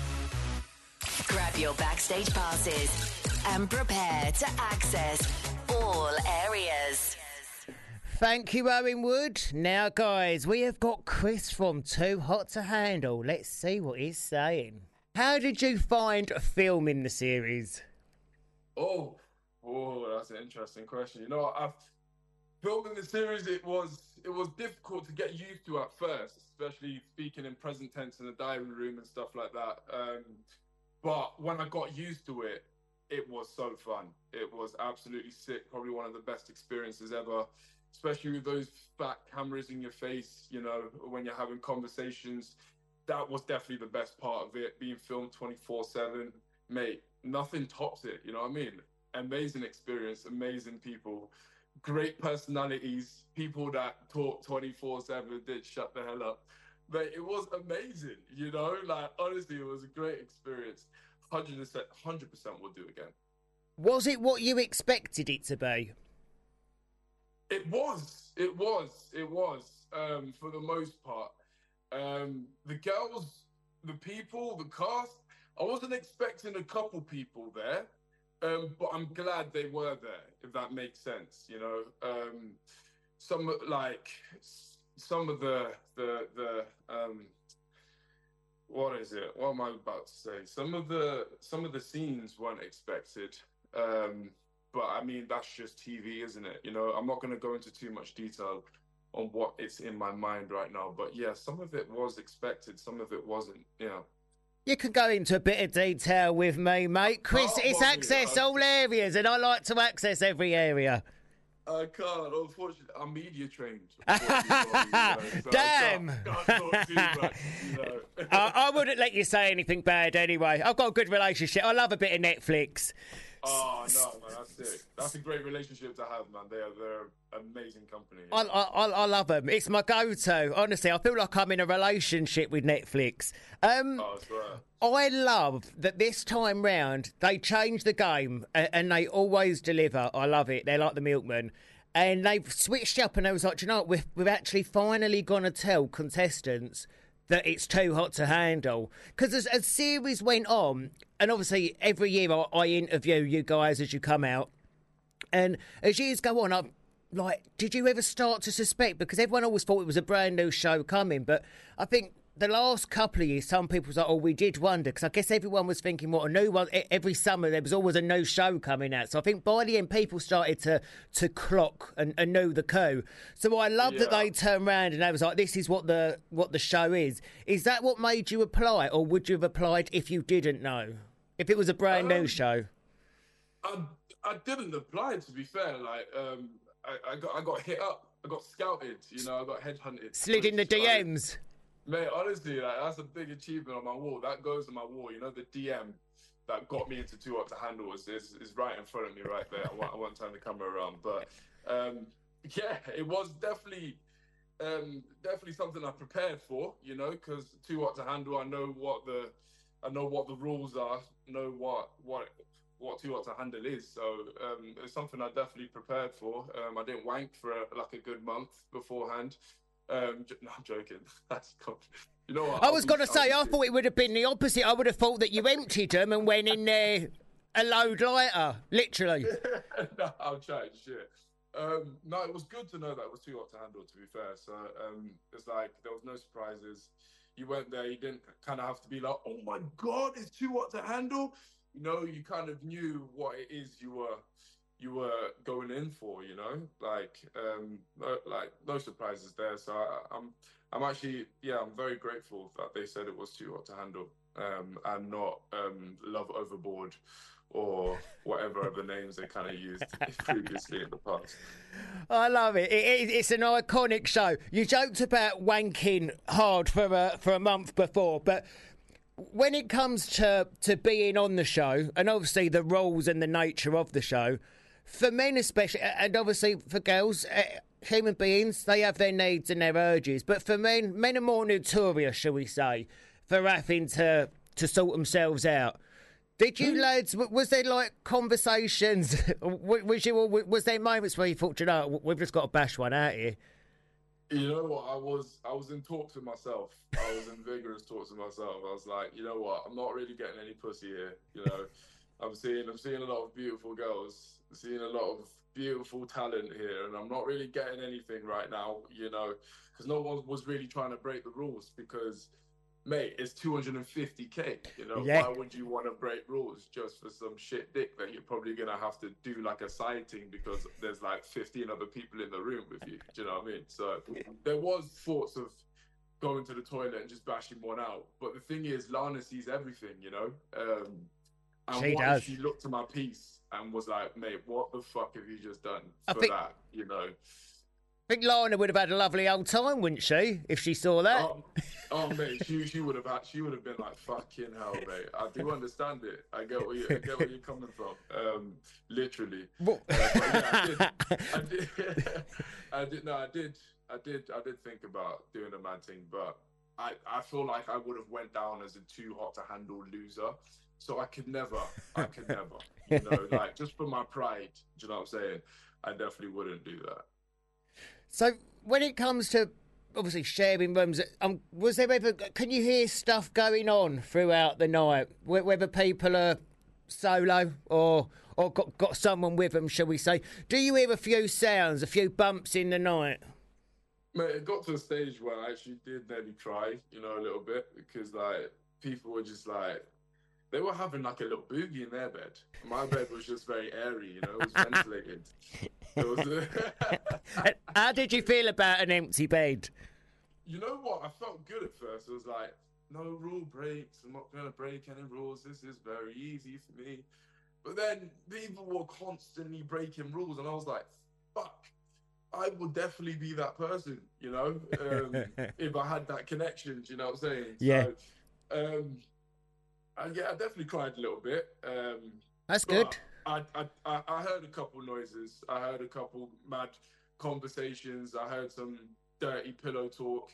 Grab your backstage passes and prepare to access all areas. Thank you, Owen Wood. Now, guys, we have got Chris from Too Hot to Handle. Let's see what he's saying. How did you find filming the series? Oh, oh, that's an interesting question. You know, I've filming the series. It was it was difficult to get used to at first, especially speaking in present tense in the diary room and stuff like that. Um, But when I got used to it, it was so fun. It was absolutely sick. Probably one of the best experiences ever, especially with those fat cameras in your face, you know, when you're having conversations. That was definitely the best part of it, being filmed twenty-four seven. Mate, nothing tops it, you know what I mean? Amazing experience, amazing people, great personalities, people that talk twenty-four seven, did shut the hell up. But it was amazing, you know, like, honestly, it was a great experience. one hundred percent, one hundred percent would do again. Was it what you expected it to be? It was, it was, it was, um, for the most part. Um, the girls, the people, the cast, I wasn't expecting a couple people there, um, but I'm glad they were there, if that makes sense, you know. Um, some, like... Some of the, the, the, um, what is it? What am I about to say? Some of the, some of the scenes weren't expected. Um, but I mean, that's just T V, isn't it? You know, I'm not going to go into too much detail on what is in my mind right now. But yeah, some of it was expected. Some of it wasn't, you know. You can go into a bit of detail with me, mate. Chris, Oh, it's well, access yeah. all areas, and I like to access every area. I can't, unfortunately. I'm media trained. unfortunately, you know, so Damn. I can't, can't talk too much, you know. I, I wouldn't let you say anything bad anyway. I've got a good relationship. I love a bit of Netflix. Oh, no, man, that's sick. That's a great relationship to have, man. They are, they're an amazing company. I, I, I love them. It's my go-to. Honestly, I feel like I'm in a relationship with Netflix. Um, Oh, I swear. I love that this time round they changed the game and, and they always deliver. I love it. They're like the milkman. And they've switched up and they was like, "Do you know what? We've, we've actually finally going to tell contestants that it's too hot to handle." Because as, as series went on, and obviously every year I, I interview you guys as you come out, and as years go on, I'm like, did you ever start to suspect? Because everyone always thought it was a brand new show coming, but I think the last couple of years, some people was like, oh, we did wonder, because I guess everyone was thinking, what, a new one, e- every summer there was always a new show coming out. So I think by the end, people started to to clock and, and know the coup. So I love that Yeah. they turned around and they was like, this is what the what the show is. Is that what made you apply, or would you have applied if you didn't know? If it was a brand new Um, show? I, I didn't apply, to be fair. Like, um, I, I got I got hit up. I got scouted, you know, I got headhunted. Slid in the which, like, D Ms. Mate, honestly, like, that's a big achievement on my wall. That goes on my wall. You know, the D M that got me into Too Hot to Handle is, is, is right in front of me right there. I won't, I won't turn the camera around. But, um, yeah, it was definitely um, definitely something I prepared for, you know, because Too Hot to Handle, I know what the I know what the rules are, know what what what Too Hot to Handle is. So um, it's something I definitely prepared for. Um, I didn't wank for a, like a good month beforehand. Um, j- no, I'm joking. That's you know what? I I'll was be- going to I'll say, be I serious. thought it would have been the opposite. I would have thought that you emptied them and went in there a load lighter, literally. No, I'm chatting shit. Um, no, it was good to know that it was Too Hot to Handle, to be fair. So um, it's like there was no surprises. You went there, you didn't kind of have to be like, oh my God, it's Too Hot to Handle. You know, you kind of knew what it is you were you were going in for, you know, like um, no, like no surprises there. So I, I'm I'm actually yeah, I'm very grateful that they said it was Too Hot to Handle um, and not um, Love Overboard or whatever other names they kind of used previously in the past. I love it. It, it. It's an iconic show. You joked about wanking hard for a, for a month before, but when it comes to, to being on the show, and obviously the rules and the nature of the show, for men especially, and obviously for girls, uh, human beings, they have their needs and their urges, but for men, men are more notorious, shall we say, for having to, to sort themselves out. Did you lads, was there like conversations, was, you, was there moments where you thought, you know, we've just got to bash one out here? You know what, I was I was in talks with myself. I was in vigorous talks with myself. I was like, you know what, I'm not really getting any pussy here. You know, I'm seeing I'm seeing a lot of beautiful girls, I'm seeing a lot of beautiful talent here, and I'm not really getting anything right now, you know, because no one was really trying to break the rules because, mate, it's two hundred fifty K, you know, yeah. Why would you want to break rules just for some shit dick that you're probably going to have to do like a sighting because there's like fifteen other people in the room with you, do you know what I mean? So there was thoughts of going to the toilet and just bashing one out, but the thing is, Lana sees everything, you know, um, and she what does. If she looked at my piece and was like, mate, what the fuck have you just done I for think- that, you know? I think Lana would have had a lovely old time, wouldn't she, if she saw that? Oh, oh mate, she she would have had, she would have been like, fucking hell, mate. I do understand it. I get where you I get where you're coming from. Um, literally. Uh, but yeah, I did. I did. I did. No, I did. I did. I did think about doing a mad thing, but I I feel like I would have went down as a too hot to handle loser. So I could never. I could never. You know, like just for my pride. Do you know what I'm saying? I definitely wouldn't do that. So when it comes to obviously sharing rooms, um, was there ever? Can you hear stuff going on throughout the night, whether people are solo or or got got someone with them, shall we say? Do you hear a few sounds, a few bumps in the night? Mate, it got to a stage where I actually did nearly cry, you know, a little bit because like people were just like. They were having like a little boogie in their bed. My bed was just very airy, you know, it was ventilated. It was, How did you feel about an empty bed? You know what? I felt good at first. It was like, no rule breaks. I'm not going to break any rules. This is very easy for me. But then people were constantly breaking rules, and I was like, fuck. I would definitely be that person, you know, um, if I had that connection, do you know what I'm saying? Yeah. So, um, and yeah, I definitely cried a little bit. Um, That's good. I, I, I, I heard a couple noises. I heard a couple mad conversations. I heard some dirty pillow talk.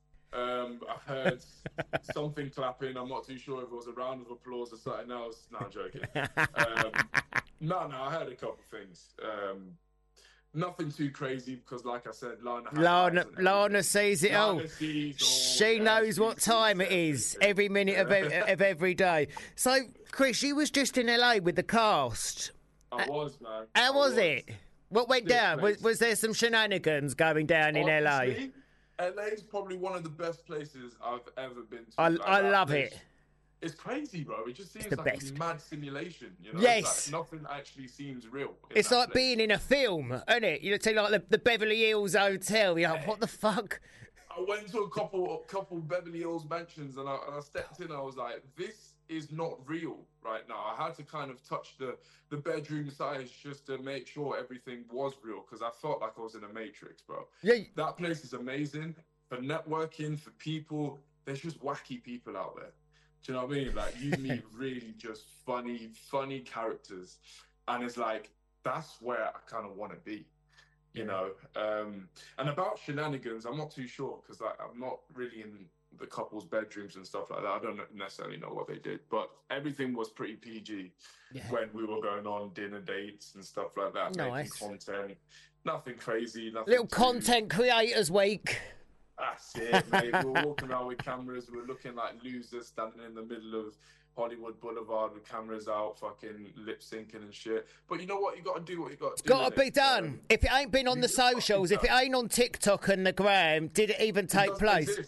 Um, I heard something clapping. I'm not too sure if it was a round of applause or something else. No, I'm joking. Um, no, no, I heard a couple things. Um, Nothing too crazy because, like I said, Lana has Lana, Lana sees it all. Lana sees all. She knows what time it is every minute of, ev- of every day. So, Chris, you was just in L A with the cast. I was, man. How I was, was. it? What went This down? Was, place- was there some shenanigans going down in L A? Honestly, L A is probably one of the best places I've ever been to. I, Like, I that love place- it. It's crazy, bro. It just seems the like best. a mad simulation. You know? Yes. It's like nothing actually seems real. in It's that like place. being in a film, isn't it? You take like the, the Beverly Hills Hotel. You're like, what the fuck? I went to a couple, a couple Beverly Hills mansions, and I, and I stepped in. I was like, "This is not real right now." I had to kind of touch the the bedroom size just to make sure everything was real, because I felt like I was in a Matrix, bro. Yeah. That place is amazing for networking, for people. There's just wacky people out there. Do you know what I mean? Like, you meet really just funny, funny characters, and it's like that's where I kind of want to be. You know, um, and about shenanigans, I'm not too sure because like, I'm not really in the couple's bedrooms and stuff like that. I don't necessarily know what they did, but everything was pretty P G Yeah. when we were going on dinner dates and stuff like that, Nice. making content. Nothing crazy, nothing Little too- content creators week. That's it, mate. We were walking around with cameras. We were looking like losers standing in the middle of Hollywood Boulevard with cameras out, fucking lip syncing and shit. But you know what? You got to do what you got to do. Got to innit? be done. If it ain't been on the socials, if it ain't on TikTok and the gram, did it even take doesn't place? exist.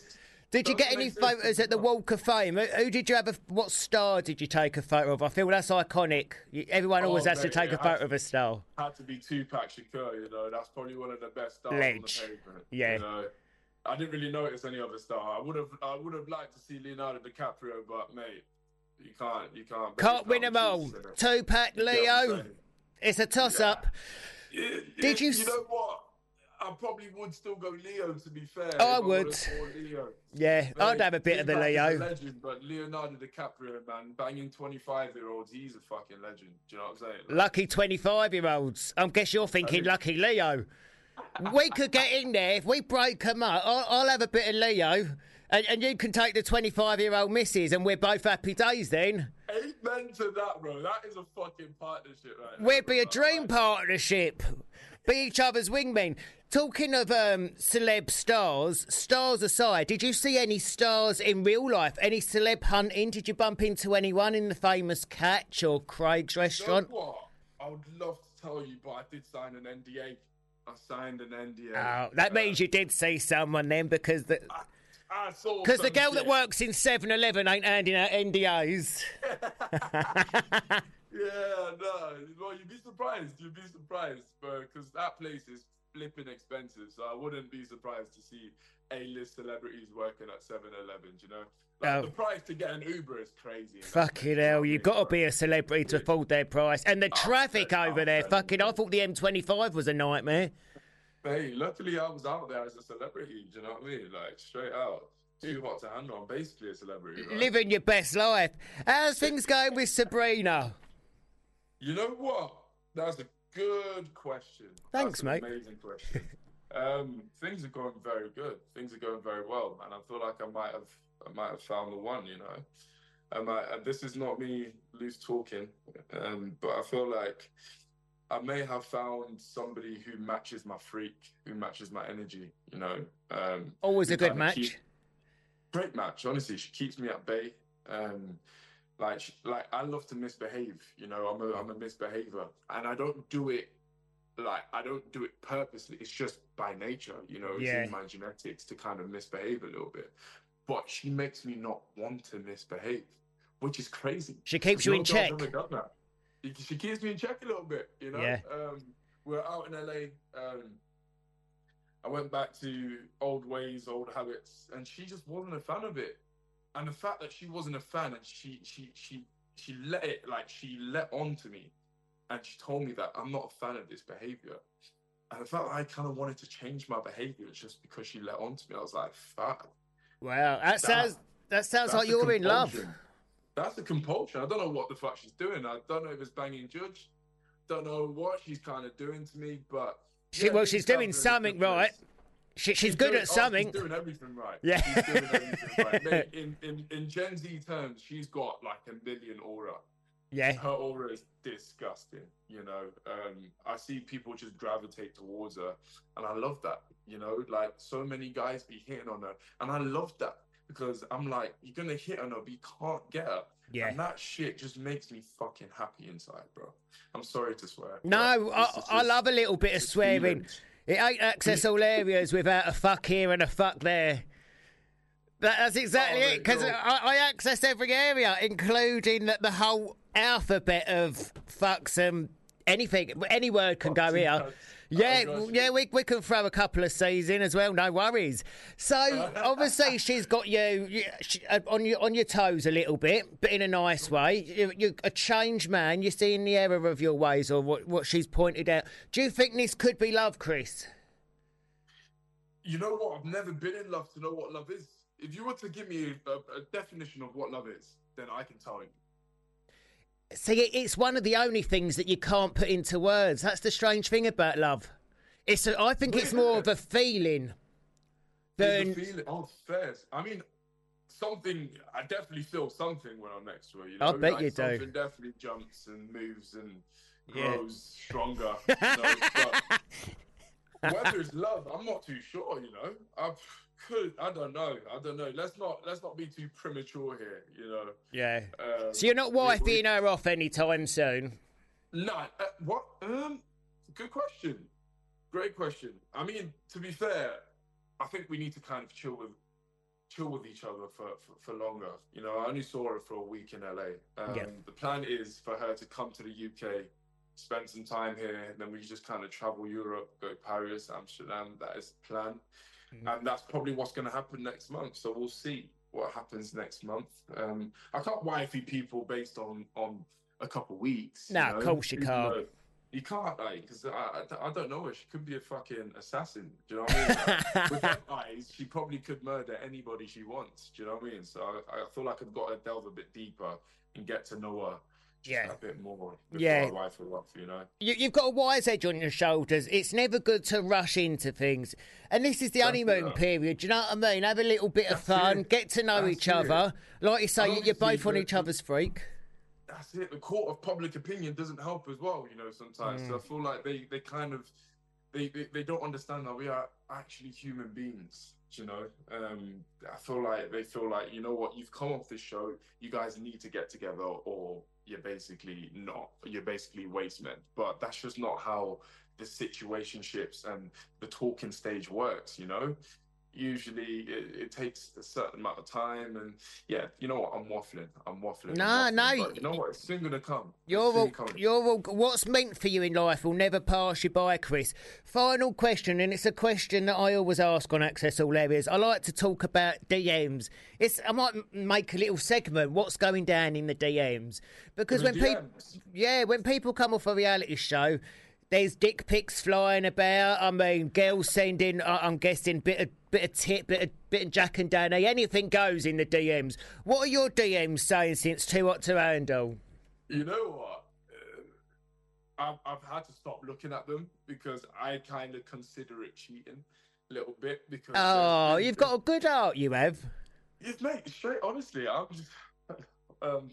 Did you Doesn't get any make sense to photos me. at the Walk of Fame? Who who did you have? A, what star did you take a photo of? I feel that's iconic. You- Everyone always Oh, has to mate, take it a had photo to- of a star. Had to be Tupac Shakur, you know. That's probably one of the best stars Ledge. on the pavement. Yeah. You know? I didn't really notice any other star. I would have, I would have liked to see Leonardo DiCaprio, but mate, you can't, you can't. Can't win them all. Tupac, You get what I'm Leo. saying? It's a toss-up. Yeah, Did yeah, you You s- know what? I probably would still go Leo. To be fair, Oh, I if would. would've gone Leo. Yeah, I'd Mate, have a bit of the Tupac is a Leo. legend, but Leonardo DiCaprio, man, banging twenty-five-year-olds, he's a fucking legend. Do you know what I'm saying? Like, Lucky twenty-five-year-olds. I guess you're thinking lucky Leo. We could get in there if we break them up. I'll, I'll have a bit of Leo, and, and you can take the twenty-five-year-old missus, and we're both happy days then. Amen to that, bro. That is a fucking partnership, right? there, We'd be bro. a dream partnership. Be each other's wingmen. Talking of um, celeb stars, stars aside, did you see any stars in real life? Any celeb hunting? Did you bump into anyone in the famous Catch or Craig's restaurant? You know what? I would love to tell you, but I did sign an N D A. I signed an N D A. Oh, that means you did see someone then, because the I saw because the some girl that shit. works in seven eleven ain't handing out N D As. Yeah, no. Well, you'd be surprised. You'd be surprised, bro, because that place is flipping expensive. So I wouldn't be surprised to see A-list celebrities working at seven eleven, you know? Like, Oh. the price to get an Uber is crazy. Fucking hell, you got to be a celebrity to afford their price. And the traffic over there, fucking, I thought the M twenty-five was a nightmare. Hey, luckily I was out there as a celebrity, do you know what I mean? Like, straight out. Too hot to handle. I'm basically a celebrity, right? Living your best life. How's things going with Sabrina? You know what? That's a good question. Thanks, That's an mate. Amazing question. um, things are going very good. Things are going very well, and I feel like I might have, I might have found the one. You know, I might, and this is not me loose talking, um, but I feel like I may have found somebody who matches my freak, who matches my energy. You know, um, Always who a good kinda match. keep- great match. Honestly, she keeps me at bay. Um, like, sh- like I love to misbehave. You know, I'm a, I'm a misbehavior, and I don't do it. Like, I don't do it purposely. It's just by nature. You know, it's Yeah. in my genetics to kind of misbehave a little bit. But she makes me not want to misbehave, which is crazy. She keeps No you in girl's check. ever done that. She- She keeps me in check a little bit. You know. Yeah. Um, we're out in L A. Um, I went back to old ways, old habits, and she just wasn't a fan of it. And the fact that she wasn't a fan, and she she she she let it, like, she let on to me, and she told me that I'm not a fan of this behavior. And I felt like I kind of wanted to change my behavior just because she let on to me. I was like, fuck. Wow, that sounds that sounds That's like a you're in love. compulsion. That's a compulsion. I don't know what the fuck she's doing. I don't know if it's banging Judge. Don't know what she's kind of doing to me, but She, yeah, well, things she's are doing in a something good right. place. She, she's, good doing, at oh, something. She's doing everything right. Yeah. She's doing everything right. Mate, in, in, in Gen Z terms, she's got like a million aura. Yeah. Her aura is disgusting, you know. Um, I see people just gravitate towards her, and I love that, you know. Like, so many guys be hitting on her, and I love that because I'm like, you're going to hit on her, but you can't get her. Yeah. And that shit just makes me fucking happy inside, bro. I'm sorry to swear. No, but I, this is I just- love a little bit of it's swearing. feelings. It ain't access all areas without a fuck here and a fuck there. That, that's exactly Oh, it, because mate, I, I access every area, including the, the whole alphabet of fucks and anything. Any word can go here. Yeah, yeah, we we can throw a couple of C's in as well, no worries. So obviously she's got you, you she, uh, on your on your toes a little bit, but in a nice way. You, you're a changed man. You're seeing the error of your ways, or what what she's pointed out. Do you think this could be love, Chris? You know what? I've never been in love to know what love is. If you were to give me a, a definition of what love is, then I can tell you. See, it- it's one of the only things that you can't put into words. That's the strange thing about love. It's a, I think it's more of a feeling than. There's a feeling. Oh, fairs. I mean, something. I definitely feel something when I'm next to her. You know, I bet like you do. Something definitely jumps and moves and Yeah. grows stronger. You know? But whether it's love, I'm not too sure. You know, I could. I don't know. I don't know. Let's not. Let's not be too premature here. You know. Yeah. Um, So you're not we- we- wifing her off anytime soon? No, uh, what? Um, good question. Great question. I mean, to be fair, I think we need to kind of chill with chill with each other for, for, for longer. You know, I only saw her for a week in L A. Um, Yeah. The plan is for her to come to the U K, spend some time here, and then we just kind of travel Europe, go to Paris, Amsterdam. That is the plan. Mm. And that's probably what's going to happen next month. So we'll see what happens next month. Um, I can't wifey people based on, on a couple weeks. No, you know? of course you Even can't. though- You can't, like, because I, I, I don't know her. She could be a fucking assassin. Do you know what I mean? Like, with her eyes, she probably could murder anybody she wants. Do you know what I mean? So I, I feel like I've got to delve a bit deeper and get to know her just Yeah. a bit more. Before Yeah. I wife her up, you know? You, you've got a wise edge on your shoulders. It's never good to rush into things. And this is the honeymoon period. Do you know what I mean? Have a little bit of fun, get to know That's each it. other. Like you And say, you're obviously both on the- each other's freak. That's it. The court of public opinion doesn't help as well, you know, sometimes. So I Mm. feel like they, they kind of, they, they, they don't understand that we are actually human beings, you know. Um, I feel like they feel like, you know what, you've come off this show, you guys need to get together or you're basically not. You're basically waste men. But that's just not how the situationships and the talking stage works, you know. Usually it, it takes a certain amount of time, and yeah, you know what? I'm waffling. I'm waffling. No, I'm waffling, no. But you know what? It's soon gonna come. You're It's soon all, coming. you're all, what's meant for you in life will never pass you by, Chris. Final question, and it's a question that I always ask on Access All Areas. I like to talk about D Ms. It's I might m- make a little segment. What's going down in the D Ms? Because In when the people, D Ms? yeah, when people come off a reality show. There's dick pics flying about. I mean, girls sending. Uh, I'm guessing bit of bit of tip, bit of bit of Jack and Danny. Anything goes in the D Ms. What are your D Ms saying since Too Hot to Handle? You know what? Uh, I've, I've had to stop looking at them because I kind of consider it cheating a little bit. Because Oh, there's- you've got a good heart, you have. Yes, mate. Straight, honestly, I'm just, um,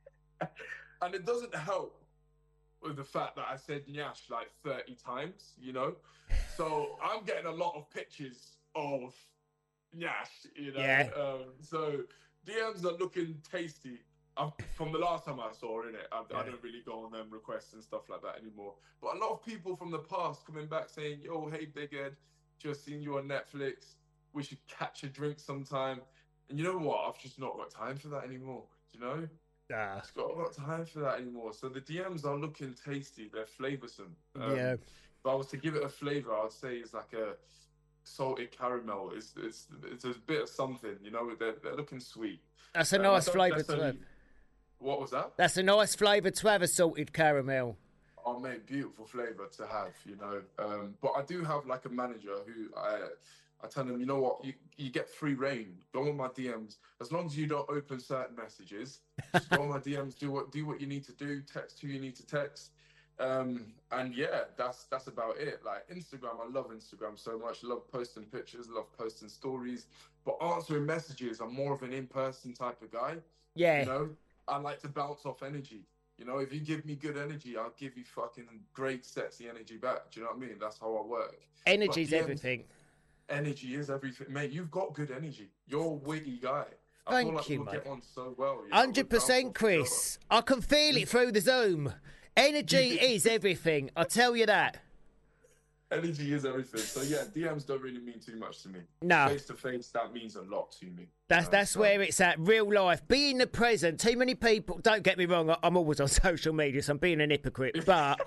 and it doesn't help with the fact that I said Nyash like thirty times, you know. So I'm getting a lot of pictures of Nyash, you know. Yeah. Um, so D Ms are looking tasty. I've, from the last time I saw in it, I, I don't really go on them requests and stuff like that anymore. But a lot of people from the past coming back saying, "Yo, hey, Big Ed, just seen you on Netflix. We should catch a drink sometime." And you know what? I've just not got time for that anymore. You know. Ah. I've got got time for that anymore. So the D Ms are looking tasty. They're flavoursome. Um, Yeah. If I was to give it a flavour, I'd say it's like a salted caramel. It's it's it's a bit of something. You know, they're they're looking sweet. That's a Um, I nice don't flavour to necessarily- have. What was that? That's a nice flavour to have, a salted caramel. Oh, mate, beautiful flavour to have, you know. Um, but I do have like a manager who I I tell him, you know what, you, you get free reign. Go on my D Ms. As long as you don't open certain messages, just go on my D Ms, do what do what you need to do, text who you need to text. Um, and yeah, that's that's about it. Like Instagram, I love Instagram so much. Love posting pictures, love posting stories. But answering messages, I'm more of an in-person type of guy. Yeah. You know, I like to bounce off energy. You know, if you give me good energy, I'll give you fucking great, sexy energy back. Do you know what I mean? That's how I work. Energy's But D Ms everything. Energy is everything, mate. You've got good energy. You're a witty guy. I Thank feel like you, we'll mate. get on so well. you know, Hundred we'll bounce percent, off each other. Chris. I can feel it through the Zoom. Energy is everything. I tell you that. Energy is everything. So yeah, D Ms don't really mean too much to me. No. Face to face, that means a lot to me. That's Um, that's so- where it's at. Real life. Be in the present. Too many people. Don't get me wrong. I- I'm always on social media, so I'm being an hypocrite. But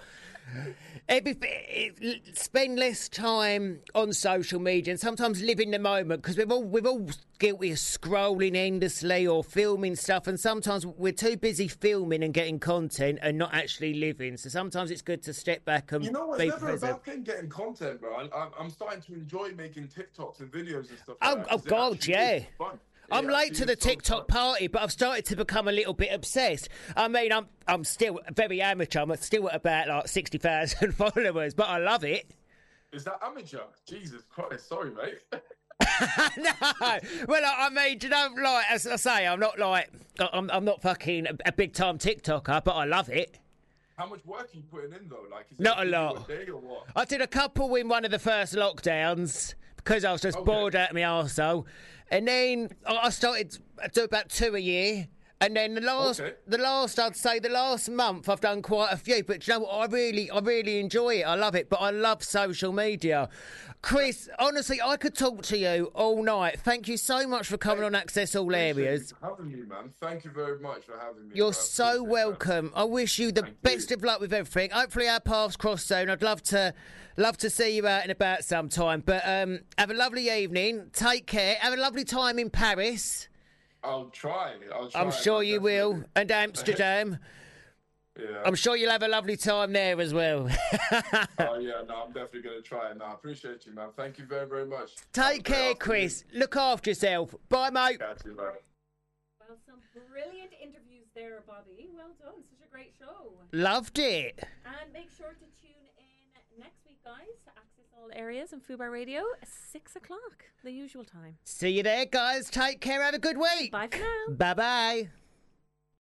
everything, spend less time on social media and sometimes live in the moment, because we're all we're all guilty of scrolling endlessly or filming stuff, and sometimes we're too busy filming and getting content and not actually living. So sometimes it's good to step back and You know what? be It's never a present. bad thing getting content, bro. I, I'm- I'm starting to enjoy making TikToks and videos and stuff. Oh, like that, oh 'cause it God, actually yeah. is fun. I'm It late actually to the is so TikTok party, but I've started to become a little bit obsessed. I mean, I'm I'm still very amateur. I'm still at about like sixty thousand followers, but I love it. Is that amateur? Jesus Christ, sorry, mate. No, well, I I mean, do you know, like as I say, I'm not like I'm I'm not fucking a, a big time TikToker, but I love it. How much work are you putting in though? Like, is it Not a video lot. day or what? I did a couple in one of the first lockdowns because I was just Okay. bored out of my arsehole. And then I I started, I do about two a year. And then the last, Okay. the last, I'd say the last month I've done quite a few. But you know what? I really, I really enjoy it. I love it. But I love social media. Chris, honestly, I could talk to you all night. Thank you so much for coming on Access All Areas. Appreciate you having me, man. Thank you very much for having me. You're bro. so welcome. I wish you the Thank best of luck with everything. Hopefully our paths cross soon. I'd love to love to see you out and about sometime. But um, have a lovely evening. Take care. Have a lovely time in Paris. I'll try. I'll try. I'm sure man, you definitely. will. And Amsterdam. Yeah. I'm sure you'll have a lovely time there as well. Oh yeah, no, I'm definitely gonna try it. No, I appreciate you, man. Thank you very, very much. Take care, Chris. Look after yourself. Bye, mate. Catch you, man. Well, some brilliant interviews there, Bobby. Well done. Such a great show. Loved it. And make sure to tune in next week, guys, to Access All Areas on Fubar Radio, six o'clock, the usual time. See you there, guys. Take care. Have a good week. Bye for now. Bye-bye.